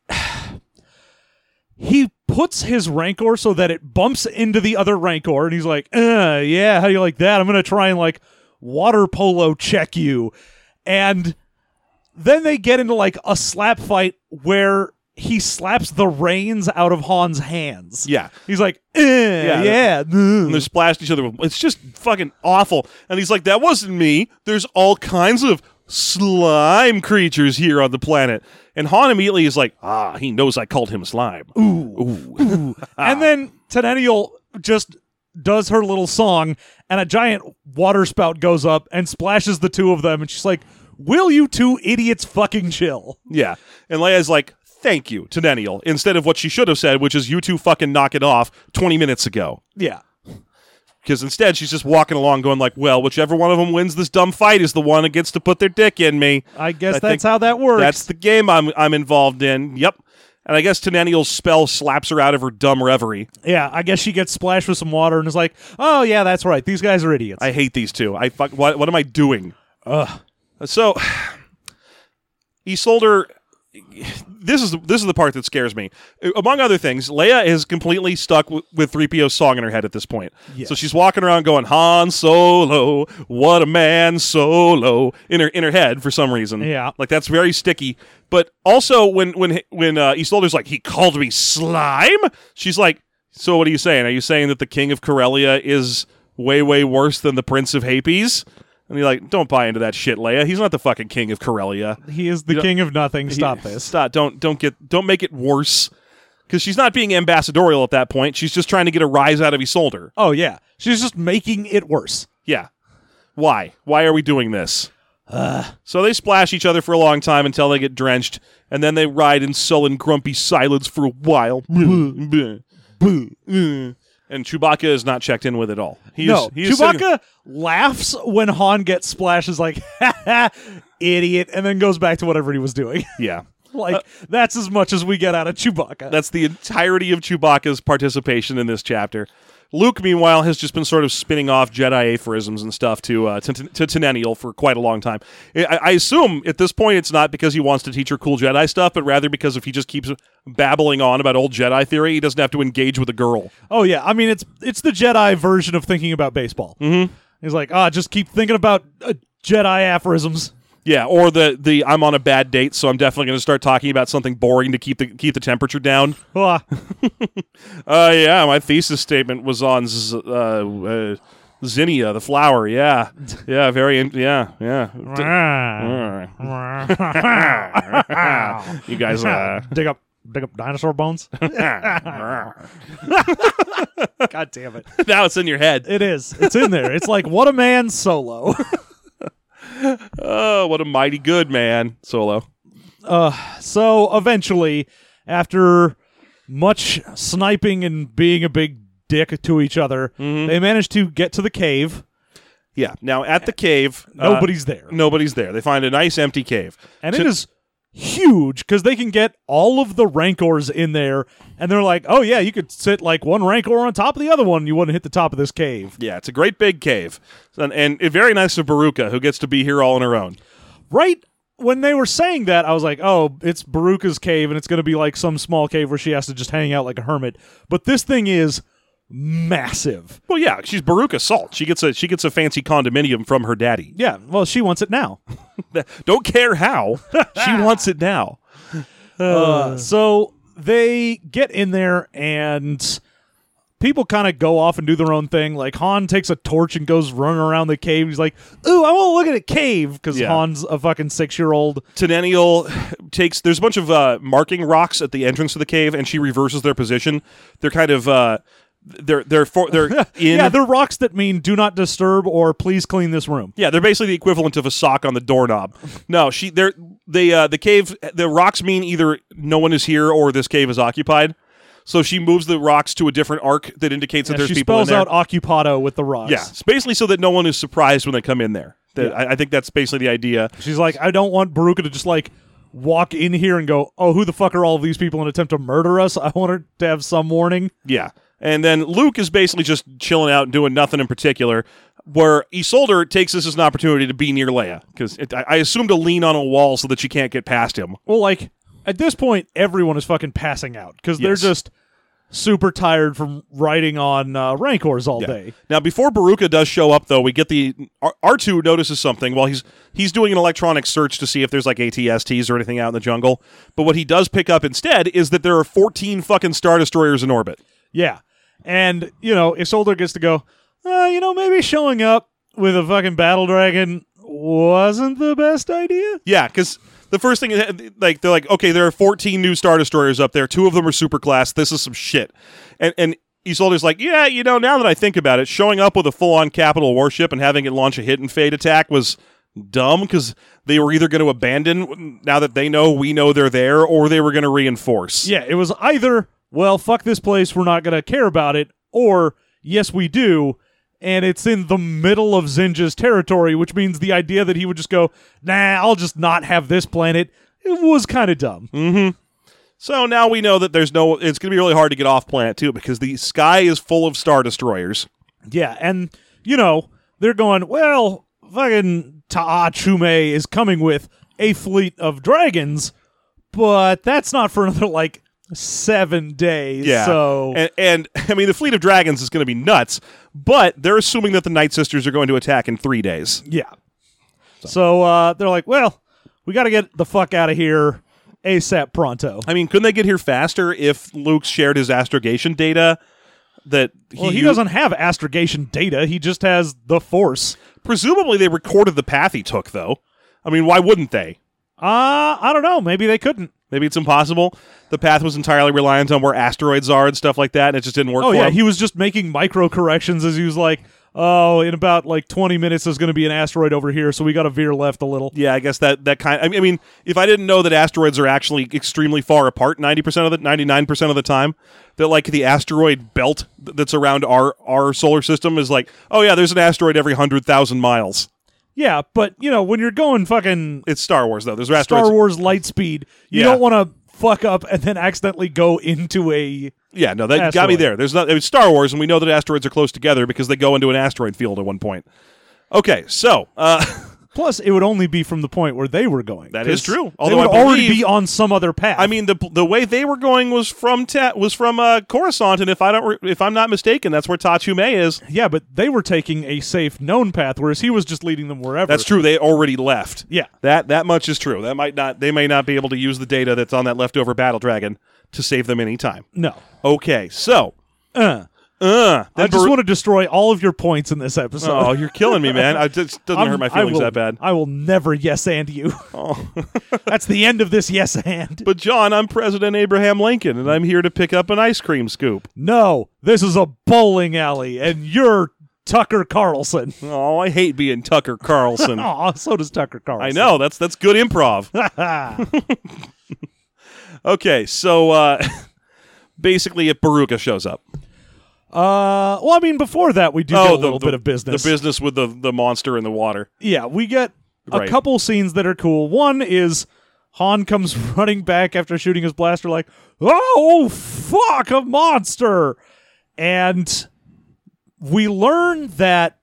He puts his Rancor so that it bumps into the other Rancor, and he's like, uh, yeah, how do you like that? I'm going to try and, like, water polo check you. And then they get into, like, a slap fight where he slaps the reins out of Han's hands. Yeah. He's like, eh, yeah, yeah. And they're splashed each other with. It's just fucking awful. And he's like, "That wasn't me. There's all kinds of slime creatures here on the planet." And Han immediately is like, "Ah, he knows I called him slime." Ooh. Ooh. And then Tenennial just does her little song, and a giant water spout goes up and splashes the two of them, and she's like, will you two idiots fucking chill? Yeah. And Leia's like, "Thank you, Tenennial," instead of what she should have said, which is, "You two fucking knock it off twenty minutes ago." Yeah. Because instead she's just walking along going like, "Well, whichever one of them wins this dumb fight is the one that gets to put their dick in me." I guess I that's think how that works. That's the game I'm I'm involved in. Yep. And I guess Tenennial's spell slaps her out of her dumb reverie. Yeah, I guess she gets splashed with some water and is like, oh, yeah, that's right. These guys are idiots. I hate these two. I fuck. What, what am I doing? Ugh. So, Isolde this is this is the part that scares me. Among other things, Leia is completely stuck w- with three P O's song in her head at this point. Yes. So she's walking around going Han Solo, what a man Solo in her in her head for some reason. Yeah. Like that's very sticky. But also when when when uh, Isolde's like, he called me slime, she's like, so what are you saying? Are you saying that the King of Corellia is way way worse than the Prince of Hapes? And you're like, don't buy into that shit, Leia. He's not the fucking King of Corellia. He is the You king of nothing. Stop He- this. Stop. Don't don't get don't make it worse. Because she's not being ambassadorial at that point. She's just trying to get a rise out of Isolde. Oh, yeah. She's just making it worse. Yeah. Why? Why are we doing this? So they splash each other for a long time until they get drenched, and then they ride in sullen, grumpy silence for a while. And Chewbacca is not checked in with it all. He no, is, he is sitting- Chewbacca laughs when Han gets splashed, is like, ha ha, idiot, and then goes back to whatever he was doing. yeah. like, that's as much as we get out of Chewbacca. That's the entirety of Chewbacca's participation in this chapter. Luke, meanwhile, has just been sort of spinning off Jedi aphorisms and stuff to uh, to, to Tenennial for quite a long time. I, I assume at this point it's not because he wants to teach her cool Jedi stuff, but rather because if he just keeps babbling on about old Jedi theory, he doesn't have to engage with a girl. Oh, yeah. I mean, it's it's the Jedi version of thinking about baseball. Mm-hmm. He's like, ah, just keep thinking about uh, Jedi aphorisms. Yeah, or the the I'm on a bad date, so I'm definitely going to start talking about something boring to keep the keep the temperature down. Ah. Uh, yeah, my thesis statement was on Z- uh, uh, zinnia, the flower. Yeah, yeah, very, in- yeah, yeah. You guys, uh, dig up dig up dinosaur bones. God damn it. now it's in your head. It is. It's in there. It's like, what a man, Solo. Oh, what a mighty good man, Solo. So eventually, after much sniping and being a big dick to each other, they manage to get to the cave. Yeah. Now at the cave, uh, Nobody's there. nobody's there. They find a nice empty cave, And So- it is huge because they can get all of the Rancors in there, and they're like, oh yeah, you could sit like one Rancor on top of the other one, and you wouldn't hit the top of this cave. Yeah, it's a great big cave, and, and it, very nice of Baruka, who gets to be here all on her own. Right when they were saying that, I was like, oh, it's Baruka's cave, and it's going to be like some small cave where she has to just hang out like a hermit. But this thing is massive. Well, yeah, she's Baruka Salt. She gets a she gets a fancy condominium from her daddy. Yeah, well, she wants it now. Don't care how, she wants it now. Uh, so they get in there, and people kind of go off and do their own thing. Like, Han takes a torch and goes running around the cave. He's like, ooh, I want to look at a cave, because Yeah. Han's a fucking six-year-old. Tenennial takes there's a bunch of uh, marking rocks at the entrance to the cave, and she reverses their position. They're kind of uh, they're they're for, they're in Yeah, they're rocks that mean do not disturb or please clean this room. Yeah, they're basically the equivalent of a sock on the doorknob. No, she they're they uh the cave the rocks mean either no one is here or this cave is occupied. So she moves the rocks to a different arc that indicates that Yeah, there's she people in spells there. out occupado with the rocks. Yeah, it's basically so that no one is surprised when they come in there. That, Yeah. I, I think that's basically the idea. She's like, I don't want Baruka to just like walk in here and go, oh, who the fuck are all of these people and attempt to murder us? I want her to have some warning. Yeah. And then Luke is basically just chilling out and doing nothing in particular, where Isolde takes this as an opportunity to be near Leia, because I, I assume to lean on a wall so that she can't get past him. Well, like, at this point, everyone is fucking passing out because they're Yes. just super tired from riding on uh, Rancors all day. Now, before Baruka does show up, though, we get the R- R2 notices something while he's he's doing an electronic search to see if there's like A T S Ts or anything out in the jungle. But what he does pick up instead is that there are fourteen fucking Star Destroyers in orbit. Yeah. And, you know, Isolde gets to go, uh, you know, maybe showing up with a fucking battle dragon wasn't the best idea. Yeah, because the first thing, like, they're like, okay, there are fourteen new Star Destroyers up there. Two of them are superclass. This is some shit. And and Isolde's like, yeah, you know, now that I think about it, showing up with a full-on capital warship and having it launch a hit and fade attack was dumb, because they were either going to abandon now that they know we know they're there, or they were going to reinforce. Yeah, it was either, well, fuck this place, we're not going to care about it, or, yes, we do, and it's in the middle of Zinja's territory, which means the idea that he would just go, nah, I'll just not have this planet, it was kind of dumb. Mm-hmm. So now we know that there's no, it's going to be really hard to get off planet, too, because the sky is full of Star Destroyers. Yeah, and, you know, they're going, well, fucking Ta'a Chume is coming with a fleet of dragons, but that's not for another like seven days. Yeah. So and, and I mean, the fleet of dragons is going to be nuts, but they're assuming that the Night Sisters are going to attack in three days. yeah. So, so uh, they're like, well, we got to get the fuck out of here ASAP pronto. I mean, couldn't they get here faster if Luke shared his astrogation data? That he, Well, he used? doesn't have astrogation data. He just has the Force. Presumably, they recorded the path he took, though. I mean, why wouldn't they? Uh, I don't know. Maybe they couldn't. Maybe it's impossible. The path was entirely reliant on where asteroids are and stuff like that, and it just didn't work Oh, for yeah. him. He was just making micro corrections as he was like, oh, in about like twenty minutes, there's going to be an asteroid over here, so we got to veer left a little. Yeah, I guess that that kind. I mean, if I didn't know that asteroids are actually extremely far apart, ninety percent of the ninety-nine percent of the time, that like the asteroid belt that's around our our solar system is like, oh yeah, there's an asteroid every hundred thousand miles. Yeah, but, you know, when you're going fucking It's Star Wars though. There's asteroids. Star Wars light speed, you Yeah. don't want to fuck up and then accidentally go into a... Yeah, no, that got me Asteroid. there. There's not. It's Star Wars, and we know that asteroids are close together because they go into an asteroid field at one point. Okay, so. Uh, Plus, it would only be from the point where they were going. That is 'cause true. They Although would I already believe- be on some other path. I mean, the the way they were going was from ta- was from uh, Coruscant, and if I don't re- if I'm not mistaken, that's where Tachu Mei is. yeah, but they were taking a safe, known path, whereas he was just leading them wherever. That's true. They already left. Yeah. That that much is true. That might not. They may not be able to use the data that's on that leftover battle dragon to save them any time. No. Okay, so Uh, uh, I then just Bar- want to destroy all of your points in this episode. Oh, you're killing me, man. I just doesn't I'm- hurt my I feelings will- that bad. I will never yes and you. Oh. That's the end of this yes and. But John, I'm President Abraham Lincoln, and I'm here to pick up an ice cream scoop. No, this is a bowling alley, and you're Tucker Carlson. Oh, I hate being Tucker Carlson. Aw, so does Tucker Carlson. I know that's that's good improv. Okay, so uh, basically, if Baruka shows up, Uh, well, I mean, before that, we do get a little bit of business. the business with the the monster in the water. Yeah, we get a Right. couple scenes that are cool. One is Han comes running back after shooting his blaster, like, oh, fuck, a monster! And we learn that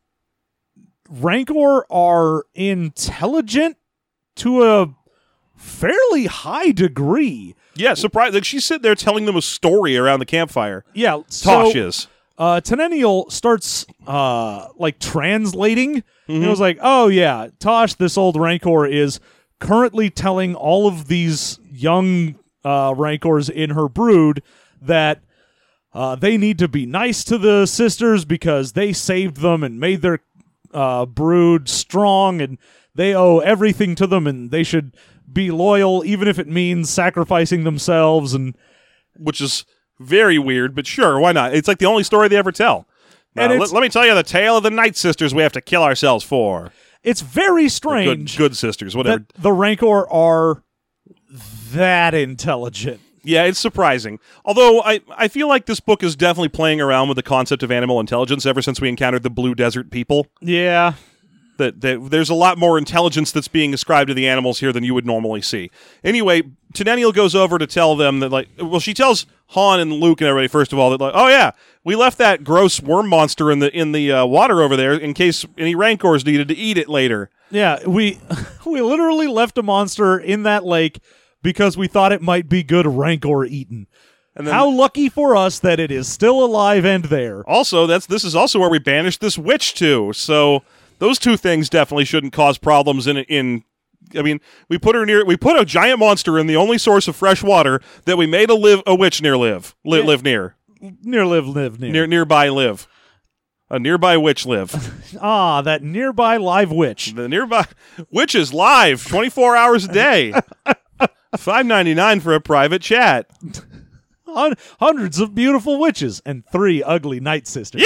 Rancor are intelligent to a fairly high degree. Yeah, surprise! Like she's sitting there telling them a story around the campfire. Yeah, so, Tosh is. Uh, Tenennial starts uh, like translating. Mm-hmm. And it was like, oh yeah, Tosh, this old Rancor, is currently telling all of these young uh, Rancors in her brood that uh, they need to be nice to the sisters because they saved them and made their uh, brood strong, and they owe everything to them, and they should be loyal even if it means sacrificing themselves. And Which is very weird, but sure, why not? It's like the only story they ever tell. And Uh, it's- let, let me tell you the tale of the Night Sisters we have to kill ourselves for. it's very Good, strange good sisters, whatever. that the Rancor are that intelligent. Yeah, it's surprising. Although I, I feel like this book is definitely playing around with the concept of animal intelligence ever since we encountered the Blue Desert people. Yeah. That, that there's a lot more intelligence that's being ascribed to the animals here than you would normally see. Anyway, Tenennial goes over to tell them that, like, well, she tells Han and Luke and everybody first of all that, like, oh yeah, we left that gross worm monster in the in the uh, water over there in case any Rancors needed to eat it later. Yeah, we we literally left a monster in that lake because we thought it might be good Rancor eaten. And then How lucky for us that it is still alive and there. also that's this is also where we banished this witch to. So those two things definitely shouldn't cause problems in in. I mean, we put her near. We put a giant monster in the only source of fresh water that we made a live a witch near live li- Yeah. live near Near live, live near. near nearby live a nearby witch live. Ah, that nearby live witch. The nearby witch is live twenty four hours a day. Five ninety nine for a private chat. Hun- hundreds of beautiful witches and three ugly night sisters.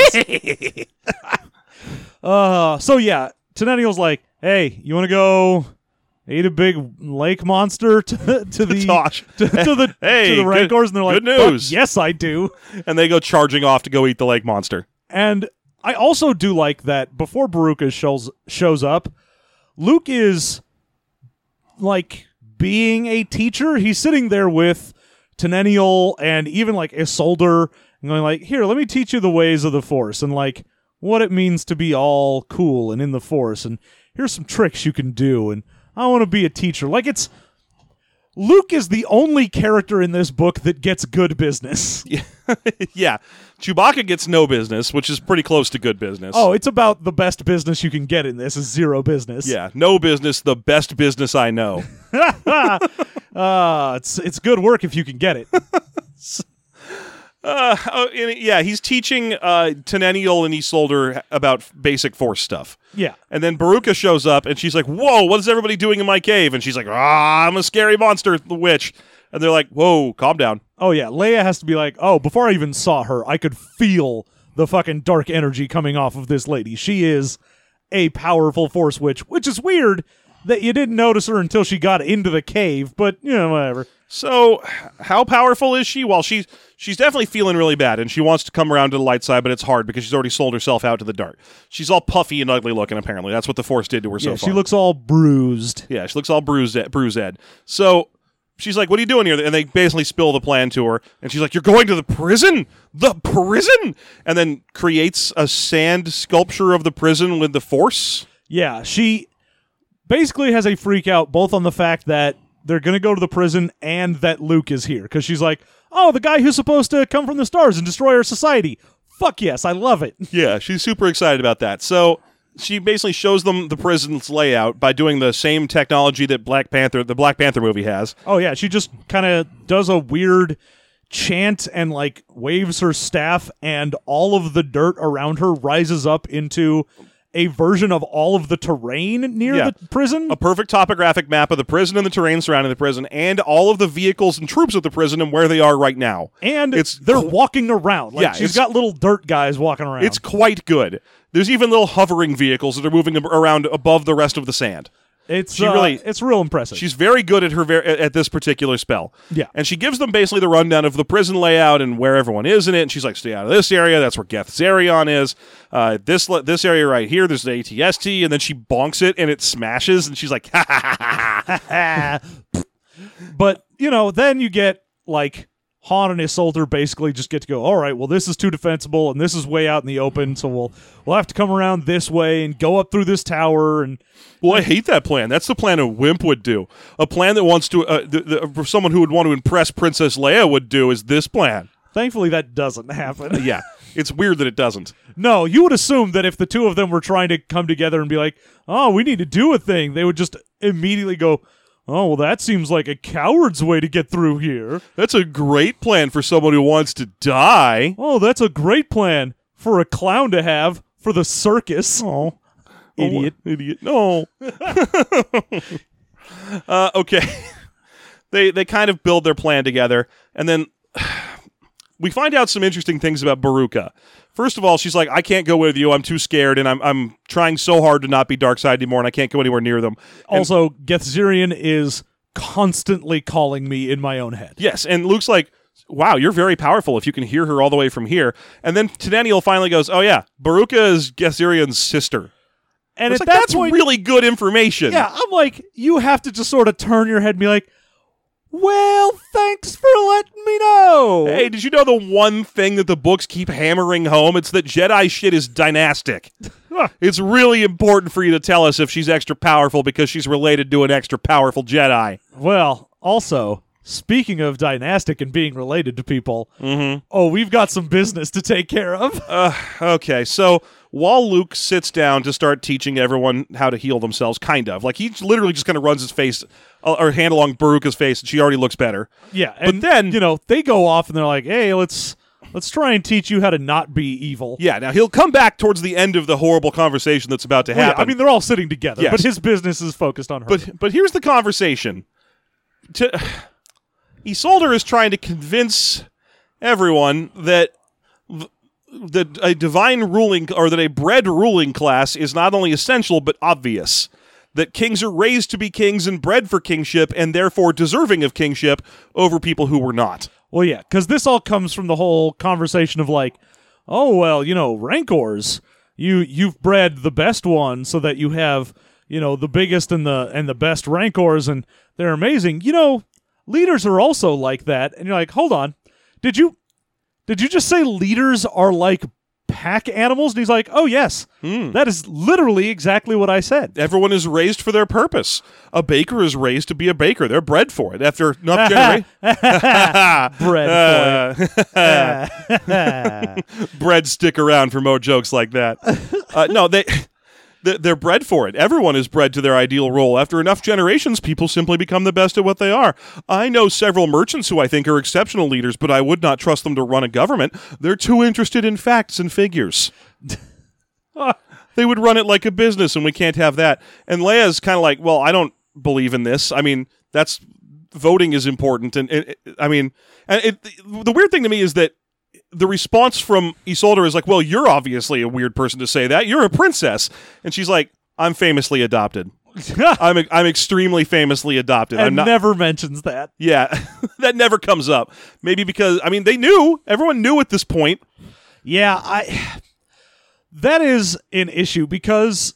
uh, so yeah, Tenennial's like, hey, you want to go eat a big lake monster to, to the Tosh. to, to the Hey, to the good- Rancors? And they're like, good "Fuck, news." yes, I do. And they go charging off to go eat the lake monster. And I also do like that before Baruka shows shows up, Luke is like being a teacher. He's sitting there with Tenennial and even like Isolder and going like, here, let me teach you the ways of the Force and like what it means to be all cool and in the Force, and here's some tricks you can do, and I want to be a teacher. Like, it's Luke is the only character in this book that gets good business. Yeah. Chewbacca gets no business, which is pretty close to good business. Oh, it's about the best business you can get in this is zero business. Yeah, no business, the best business I know. uh, it's it's good work if you can get it. Uh, oh, and yeah, he's teaching uh, Tenennial and Isolde about basic Force stuff. Yeah. And then Baruka shows up, and she's like, whoa, what is everybody doing in my cave? And she's like, ah, I'm a scary monster, the witch. And they're like, whoa, calm down. Oh, yeah. Leia has to be like, oh, before I even saw her, I could feel the fucking dark energy coming off of this lady. She is a powerful Force witch, which is weird that you didn't notice her until she got into the cave, but, you know, whatever. So, how powerful is she? Well, she's she's definitely feeling really bad, and she wants to come around to the light side, but it's hard because she's already sold herself out to the dark. She's all puffy and ugly looking, apparently. That's what the Force did to her so Yeah, far. she looks all bruised. Yeah, she looks all bruised, bruised Ed. So, she's like, what are you doing here? And they basically spill the plan to her, and she's like, you're going to the prison? The prison? And then creates a sand sculpture of the prison with the Force? Yeah, she basically has a freak out both on the fact that they're going to go to the prison and that Luke is here. Because she's like, oh, the guy who's supposed to come from the stars and destroy our society. Fuck yes, I love it. Yeah, she's super excited about that. So she basically shows them the prison's layout by doing the same technology that Black Panther, the Black Panther movie has. Oh, yeah, she just kind of does a weird chant and, like, waves her staff, and all of the dirt around her rises up into a version of all of the terrain near Yeah. the prison. A perfect topographic map of the prison and the terrain surrounding the prison, and all of the vehicles and troops of the prison and where they are right now. And It's they're qu- walking around. Like, Yeah, she's it's- got little dirt guys walking around. It's quite good. There's even little hovering vehicles that are moving ab- around above the rest of the sand. It's she uh, really- it's real impressive. She's very good at her ver- at this particular spell. Yeah. And she gives them basically the rundown of the prison layout and where everyone is in it. And she's like, stay out of this area. That's where Geth Zarion is. Uh, this le- this area right here, there's the A T S T. And then she bonks it and it smashes. And she's like, ha ha ha ha. But, you know, then you get, like, Han and Isolde basically just get to go, all right, well, this is too defensible, and this is way out in the open, so we'll we'll have to come around this way and go up through this tower. And Well, I hate that plan. That's the plan a wimp would do. A plan that wants to, uh, the, the, for someone who would want to impress Princess Leia would do is this plan. thankfully, that doesn't happen. Yeah. It's weird that it doesn't. No, you would assume that if the two of them were trying to come together and be like, oh, we need to do a thing, they would just immediately go, oh, well, that seems like a coward's way to get through here. That's a great plan for someone who wants to die. Oh, that's a great plan for a clown to have for the circus. Oh, idiot. Oh, idiot. No. uh, okay. They they kind of build their plan together, and then we find out some interesting things about Baruka. First of all, she's like, I can't go with you. I'm too scared, and I'm I'm trying so hard to not be Darkseid anymore, and I can't go anywhere near them. And- Also, Geth Zarion is constantly calling me in my own head. yes, and Luke's like, wow, you're very powerful if you can hear her all the way from here. And then Tenennial finally goes, oh yeah, Baruka is Geth Zarion's sister. And It's at like, that that's point, really good information. yeah, I'm like, you have to just sort of turn your head and be like, well, thanks for letting me know. Hey, did you know the one thing that the books keep hammering home? It's that Jedi shit is dynastic. It's really important for you to tell us if she's extra powerful because she's related to an extra powerful Jedi. Well, also, speaking of dynastic and being related to people, Mm-hmm. oh, we've got some business to take care of. Uh, okay, so while Luke sits down to start teaching everyone how to heal themselves, kind of, like he literally just kind of runs his face uh, or hand along Baruka's face, and she already looks better. Yeah, and then- you know, they go off and they're like, hey, let's let's try and teach you how to not be evil. Yeah, now he'll come back towards the end of the horrible conversation that's about to Well, yeah, happen. I mean, they're all sitting together, Yes. but his business is focused on her. But but here's the conversation. To, Isolde is trying to convince everyone that th- that a divine ruling or that a bred ruling class is not only essential but obvious. That kings are raised to be kings and bred for kingship and therefore deserving of kingship over people who were not. Well, yeah, because this all comes from the whole conversation of like, oh, well, you know, rancors, you you've bred the best one so that you have, you know, the biggest and the and the best rancors, and they're amazing. You know, leaders are also like that, and you're like, hold on, did you did you just say leaders are like pack animals? And he's like, oh, yes. That is literally exactly what I said. Everyone is raised for their purpose. A baker is raised to be a baker. They're bred for it. After enough generations. Bread for it. Bread stick around for more jokes like that. Uh, no, they... They're bred for it. Everyone is bred to their ideal role. After enough generations, people simply become the best at what they are. I know several merchants who I think are exceptional leaders, but I would not trust them to run a government. They're too interested in facts and figures. They would run it like a business, and we can't have that. And Leia's kind of like, well, I don't believe in this. I mean, that's voting is important. And it, it, I mean, and it, the weird thing to me is that the response from Isolde is like, well, you're obviously a weird person to say that. You're a princess. And she's like, I'm famously adopted. I'm I'm extremely famously adopted. And I'm not, never mentions that. Yeah, that never comes up. Maybe because, I mean, they knew. Everyone knew at this point. Yeah, I. That is an issue because,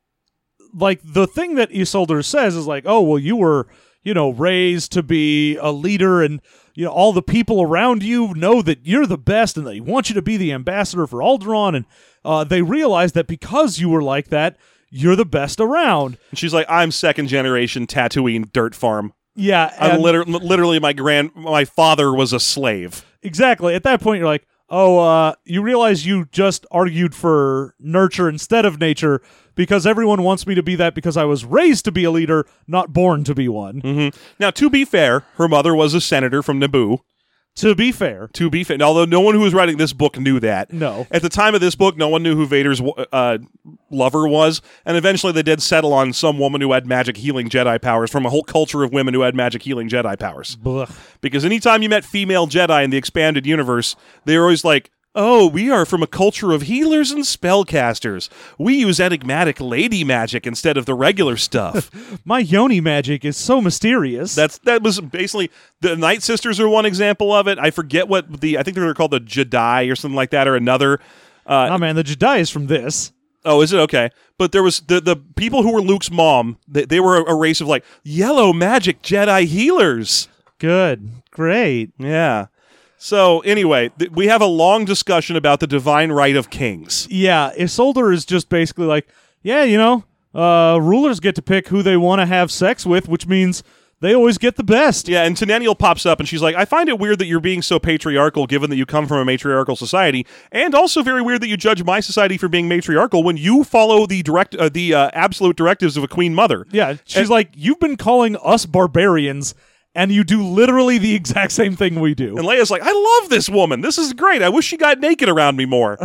like, the thing that Isolde says is like, oh, well, you were, you know, raised to be a leader and, you know, all the people around you know that you're the best and they want you to be the ambassador for Alderaan. And uh, they realize that because you were like that, you're the best around. And she's like, I'm second generation Tatooine dirt farm. Yeah. I'm literally, literally my grand, my father was a slave. Exactly. At that point, you're like, oh, uh, you realize you just argued for nurture instead of nature because everyone wants me to be that because I was raised to be a leader, not born to be one. Mm-hmm. Now, to be fair, her mother was a senator from Naboo. To be fair. To be fair. Although no one who was writing this book knew that. No. At the time of this book, no one knew who Vader's uh, lover was, and eventually they did settle on some woman who had magic healing Jedi powers from a whole culture of women who had magic healing Jedi powers. Blech. Because anytime you met female Jedi in the expanded universe, they were always like, oh, we are from a culture of healers and spellcasters. We use enigmatic lady magic instead of the regular stuff. My yoni magic is so mysterious. That's that was basically the Night Sisters are one example of it. I forget what the I think they're called the Jedi or something like that, or another. Uh, oh man, the Jedi is from this. Oh, is it? Okay. But there was the the people who were Luke's mom. They, they were a, a race of like yellow magic Jedi healers. Good, great. Yeah. So anyway, th- we have a long discussion about the divine right of kings. Yeah, Isolde is just basically like, yeah, you know, uh, rulers get to pick who they want to have sex with, which means they always get the best. Yeah, and Tenennial pops up and she's like, I find it weird that you're being so patriarchal given that you come from a matriarchal society, and also very weird that you judge my society for being matriarchal when you follow the direct, uh, the uh, absolute directives of a queen mother. Yeah, she's and- like, you've been calling us barbarians, and you do literally the exact same thing we do. And Leia's like, I love this woman. This is great. I wish she got naked around me more.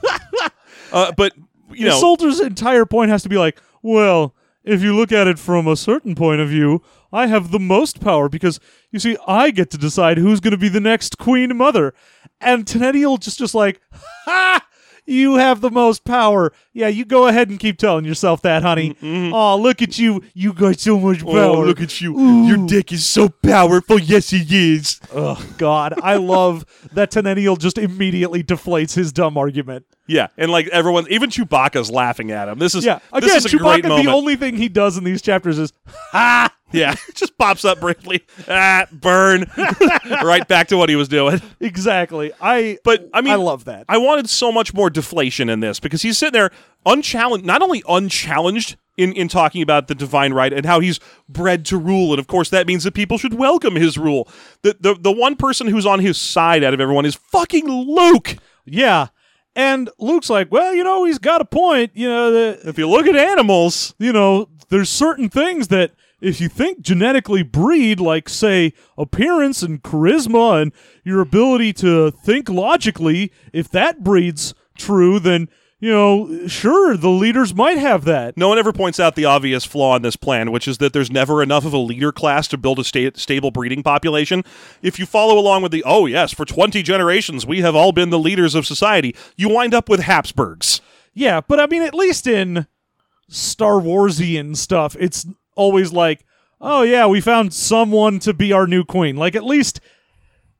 uh, but, you know. Isolde's entire point has to be like, well, if you look at it from a certain point of view, I have the most power because, you see, I get to decide who's going to be the next queen mother. And Tenennial just, just like, ha! You have the most power. Yeah, you go ahead and keep telling yourself that, honey. Mm-hmm. Oh, look at you. You got so much power. Oh, look at you. Ooh. Your dick is so powerful. Yes, it is. Oh, God. I love that Tenennial just immediately deflates his dumb argument. Yeah, and like everyone, even Chewbacca's laughing at him. This is Yeah, again, this is a Chewbacca, great moment. the only thing he does in these chapters is, ha! Yeah, just pops up briefly. Ah, burn. Right back to what he was doing. Exactly. I But I mean, I love that. I wanted so much more deflation in this because he's sitting there unchallenged, not only unchallenged in, in talking about the divine right and how he's bred to rule, and of course that means that people should welcome his rule. The the the one person who's on his side out of everyone is fucking Luke. Yeah. And Luke's like, well, you know, he's got a point. You know, the, If you look at animals, you know, there's certain things that if you think genetically breed, like, say, appearance and charisma and your ability to think logically, if that breeds true, then, you know, sure, the leaders might have that. no one ever points out the obvious flaw in this plan, which is that there's never enough of a leader class to build a sta- stable breeding population. If you follow along with the, oh yes, for twenty generations we have all been the leaders of society, you wind up with Habsburgs. Yeah, but I mean, at least in Star Warsian stuff, it's always like, oh yeah, we found someone to be our new queen. Like, at least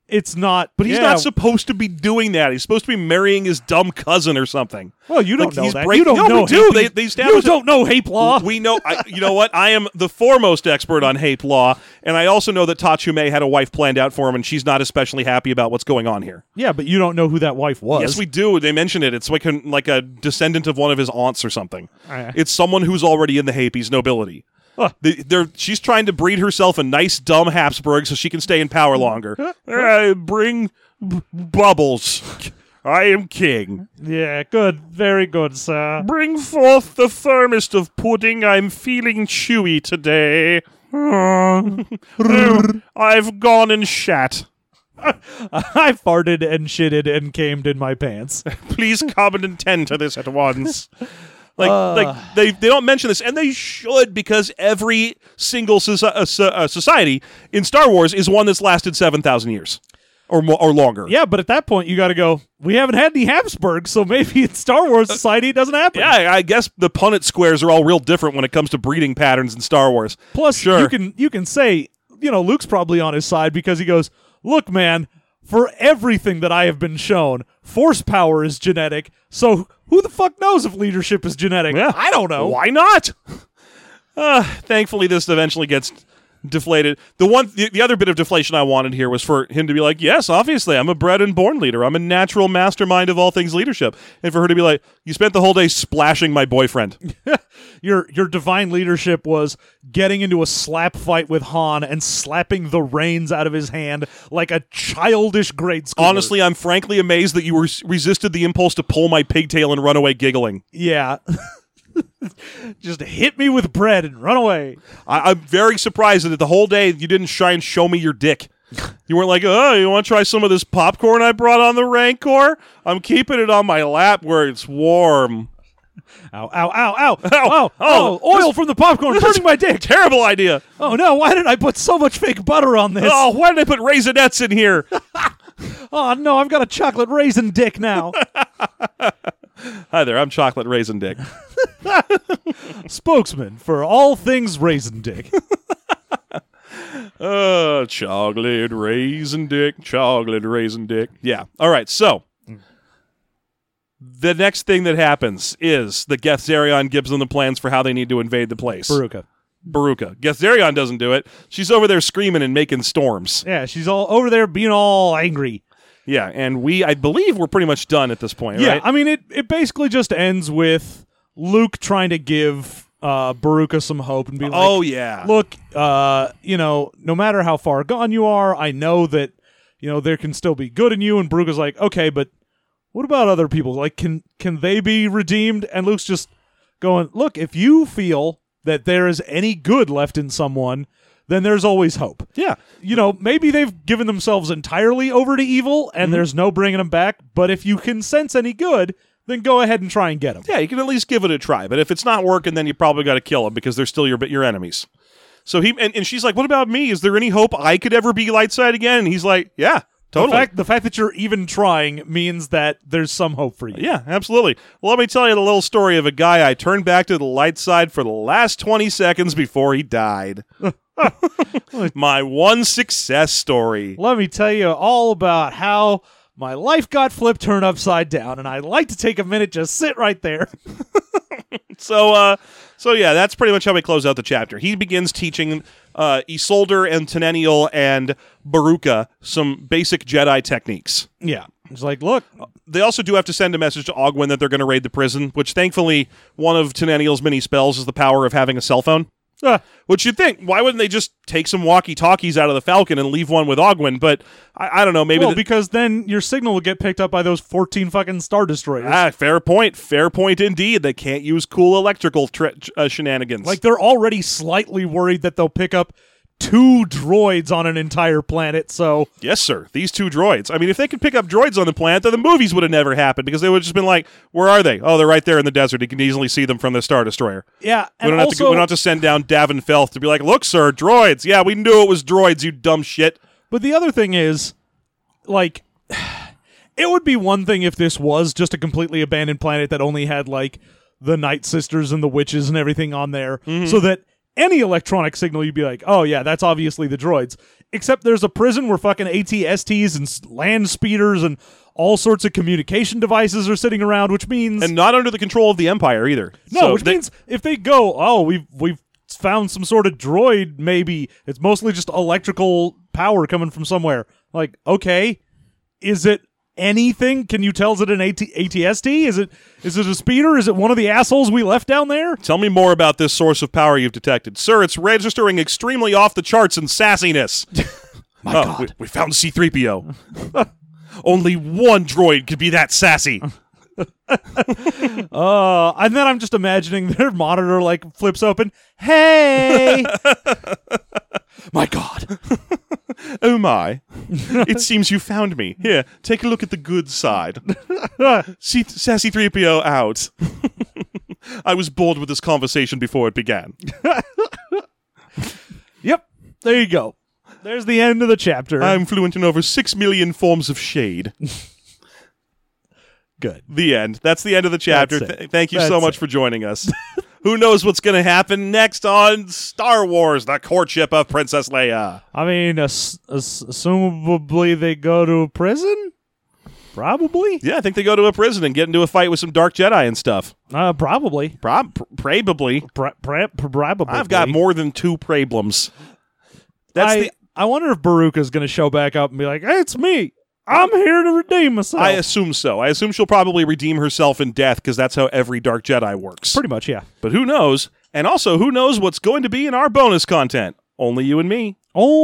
it's not. But he's yeah, not supposed to be doing that. He's supposed to be marrying his dumb cousin or something. Well, you don't Like, know he's that. breaking- you don't No, know. we do. Hape- They- they you established it. don't know Hape law. We know, I, you know what? I am the foremost expert on Hape law, and I also know that Tachume had a wife planned out for him, and she's not especially happy about what's going on here. Yeah, but you don't know who that wife was. Yes, we do. They mention it. It's like a, like a descendant of one of his aunts or something. Uh. It's someone who's already in the Hapes nobility. Huh. They, they're, she's trying to breed herself a nice, dumb Habsburg so she can stay in power longer. Uh, bring b- bubbles. I am king. Yeah, good. Very good, sir. Bring forth the firmest of pudding. I'm feeling chewy today. Oh, I've gone and shat. I farted and shitted and camed in my pants. Please come and attend to this at once. Like, Uh. like they, they don't mention this, and they should, because every single soci- uh, so- uh, society in Star Wars is one that's lasted seven thousand years or more, or longer. Yeah, but at that point, you got to go, we haven't had any Habsburgs, so maybe in Star Wars society it doesn't happen. Yeah, I guess the Punnett squares are all real different when it comes to breeding patterns in Star Wars. Plus, Sure. you can you can say, you know, Luke's probably on his side because he goes, look, man, for everything that I have been shown, force power is genetic, so who the fuck knows if leadership is genetic? Yeah. I don't know. Why not? Uh, thankfully, this eventually gets deflated. The one, the, the other bit of deflation I wanted here was for him to be like, yes, obviously, I'm a bred and born leader. I'm a natural mastermind of all things leadership. And for her to be like, you spent the whole day splashing my boyfriend. Your your divine leadership was getting into a slap fight with Han and slapping the reins out of his hand like a childish grade school. Honestly, I'm frankly amazed that you were resisted the impulse to pull my pigtail and run away giggling. yeah. Just hit me with bread and run away. I, I'm very surprised that the whole day you didn't try and show me your dick. You weren't like, oh, you want to try some of this popcorn I brought on the Rancor? I'm keeping it on my lap where it's warm. Ow, ow, ow, ow. Ow. Oh, Oh, oh, oil from the popcorn burning my dick. Terrible idea. Oh, no, why did I put so much fake butter on this? Oh, why did I put raisinets in here? Oh, no, I've got a chocolate raisin dick now. Hi there, I'm Chocolate Raisin Dick. Spokesman for all things raisin dick. Uh, chocolate Raisin Dick, chocolate Raisin Dick. Yeah. All right, so the next thing that happens is that Geth Zarion gives them the plans for how they need to invade the place. Baruka. Baruka. Geth Zarion doesn't do it. She's over there screaming and making storms. Yeah, she's all over there being all angry. Yeah, and we, I believe, we're pretty much done at this point, Yeah, right? I mean, it, it basically just ends with Luke trying to give uh, Baruka some hope and be like, oh, yeah. look, uh, you know, no matter how far gone you are, I know that, you know, there can still be good in you. And Baruka's like, okay, but what about other people? Like, can can they be redeemed? And Luke's just going, look, if you feel that there is any good left in someone, then there's always hope. Yeah. You know, maybe they've given themselves entirely over to evil and Mm-hmm. there's no bringing them back, but if you can sense any good, then go ahead and try and get them. Yeah, you can at least give it a try. But if it's not working, then you probably got to kill them because they're still your your enemies. So he and, and she's like, what about me? Is there any hope I could ever be light side again? And he's like, yeah, totally. The fact, the fact that you're even trying means that there's some hope for you. Yeah, absolutely. Well, let me tell you the little story of a guy I turned back to the light side for the last twenty seconds before he died. My one success story. Let me tell you all about how my life got flipped turned upside down, and I'd like to take a minute, just sit right there. So, uh, so yeah, that's pretty much how we close out the chapter. He begins teaching uh, Isolder and Tenennial and Baruka some basic Jedi techniques. Yeah. It's like, look, They also do have to send a message to Ogwyn that they're going to raid the prison, which thankfully one of Tenennial's many spells is the power of having a cell phone. Uh, which you'd think, why wouldn't they just take some walkie-talkies out of the Falcon and leave one with Ogwyn? But I, I don't know, maybe... well, the- because then your signal will get picked up by those fourteen fucking Star Destroyers. ah, fair point. Fair point indeed. They can't use cool electrical tri- uh, shenanigans. Like, they're already slightly worried that they'll pick up two droids on an entire planet, so... Yes, sir. These two droids. I mean, if they could pick up droids on the planet, then the movies would have never happened because they would have just been like, where are they? Oh, they're right there in the desert. You can easily see them from the Star Destroyer. Yeah, We and don't, have also... to, we don't have to send down Davin Felth to be like, look, sir, droids. Yeah, we knew it was droids, you dumb shit. But the other thing is, like, it would be one thing if this was just a completely abandoned planet that only had, like, the Night Sisters and the witches and everything on there, Mm-hmm. so that any electronic signal, you'd be like, oh yeah, that's obviously the droids. Except there's a prison where fucking A T S Ts and s- land speeders and all sorts of communication devices are sitting around, which means And not under the control of the Empire either. no, So which they- means if they go, oh, we've we've found some sort of droid, maybe it's mostly just electrical power coming from somewhere. Like, okay, is it anything? Can you tell? Is it an A T- A T S T? Is it is it a speeder? Is it one of the assholes we left down there? Tell me more about this source of power you've detected. Sir, it's registering extremely off the charts in sassiness. My Oh, God. we, we found C three P O. Only one droid could be that sassy. Uh, and then I'm just imagining their monitor like flips open. Hey, my God. Oh my. It seems you found me. Here, take a look at the good side. C- Sassy three P O out. I was bored with this conversation before it began. Yep, there you go. There's the end of the chapter. I'm fluent in over six million forms of shade. Good. The end. That's the end of the chapter. That's it. Th- thank you so That's much it. for joining us. Who knows what's going to happen next on Star Wars, The Courtship of Princess Leia? I mean, ass- ass- assumably they go to prison? Probably. Yeah, I think they go to a prison and get into a fight with some Dark Jedi and stuff. Uh, probably. Prob- pr- probably. Pra- pra- probably. I've got more than two problems. That's I, the. I wonder if Baruka's going to show back up and be like, hey, it's me. I'm here to redeem myself. I assume so. I assume she'll probably redeem herself in death because that's how every Dark Jedi works. Pretty much, yeah. But who knows? And also, who knows what's going to be in our bonus content? Only you and me.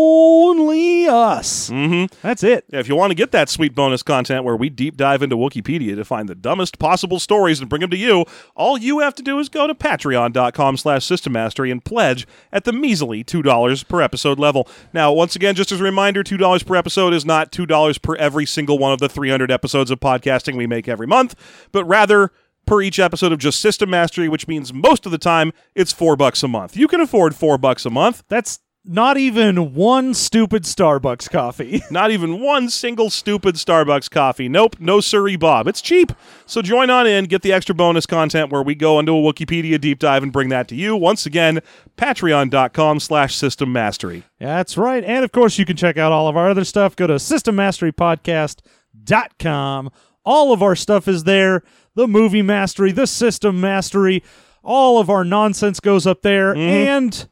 Only us. Mm-hmm. That's it. Yeah, if you want to get that sweet bonus content where we deep dive into Wikipedia to find the dumbest possible stories and bring them to you, all you have to do is go to patreon.com slash systemmastery and pledge at the measly two dollars per episode level. Now, once again, just as a reminder, two dollars per episode is not two dollars per every single one of the three hundred episodes of podcasting we make every month, but rather per each episode of just System Mastery, which means most of the time it's four bucks a month. You can afford four bucks a month. That's not even one stupid Starbucks coffee. Not even one single stupid Starbucks coffee. Nope, no siree Bob. It's cheap. So join on in, get the extra bonus content where we go into a Wikipedia deep dive and bring that to you. Once again, patreon.com slash system mastery. That's right. And of course, you can check out all of our other stuff. Go to system mastery podcast dot com. All of our stuff is there. The movie mastery, the system mastery, all of our nonsense goes up there. And,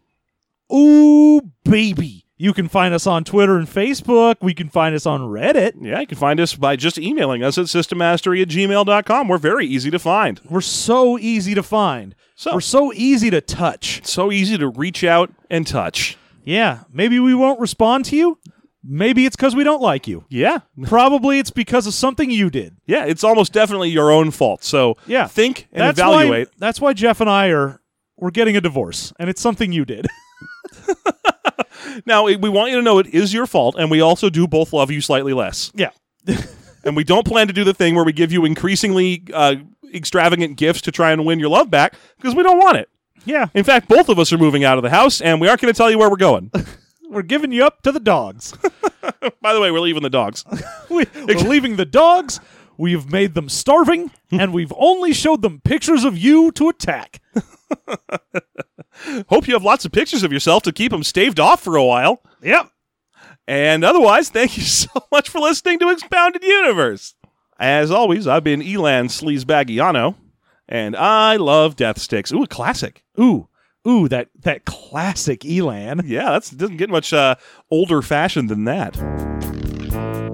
ooh, baby, you can find us on Twitter and Facebook. We can find us on Reddit. Yeah, you can find us by just emailing us at systemmastery at gmail dot com. We're very easy to find. We're so easy to find. So- We're so easy to touch. So easy to reach out and touch. Yeah, maybe we won't respond to you. Maybe it's because we don't like you. Yeah. Probably it's because of something you did. Yeah, it's almost definitely your own fault. So Yeah. think and That's evaluate. Why, that's why Jeff and I are we're getting a divorce, and it's something you did. Now, we want you to know it is your fault, and we also do both love you slightly less. Yeah. And we don't plan to do the thing where we give you increasingly uh, extravagant gifts to try and win your love back, because we don't want it. Yeah. In fact, both of us are moving out of the house, and we aren't going to tell you where we're going. We're giving you up to the dogs. By the way, we're leaving the dogs. we, we're leaving the dogs. We've made them starving, and we've only showed them pictures of you to attack. Hope you have lots of pictures of yourself to keep them staved off for a while. Yep. And otherwise, thank you so much for listening to Expounded Universe. As always, I've been Elan Sleazebaggiano, and I love Death Sticks. Ooh, a classic. Ooh. Ooh, that, that classic Elan. Yeah, that doesn't get much uh, older fashioned than that.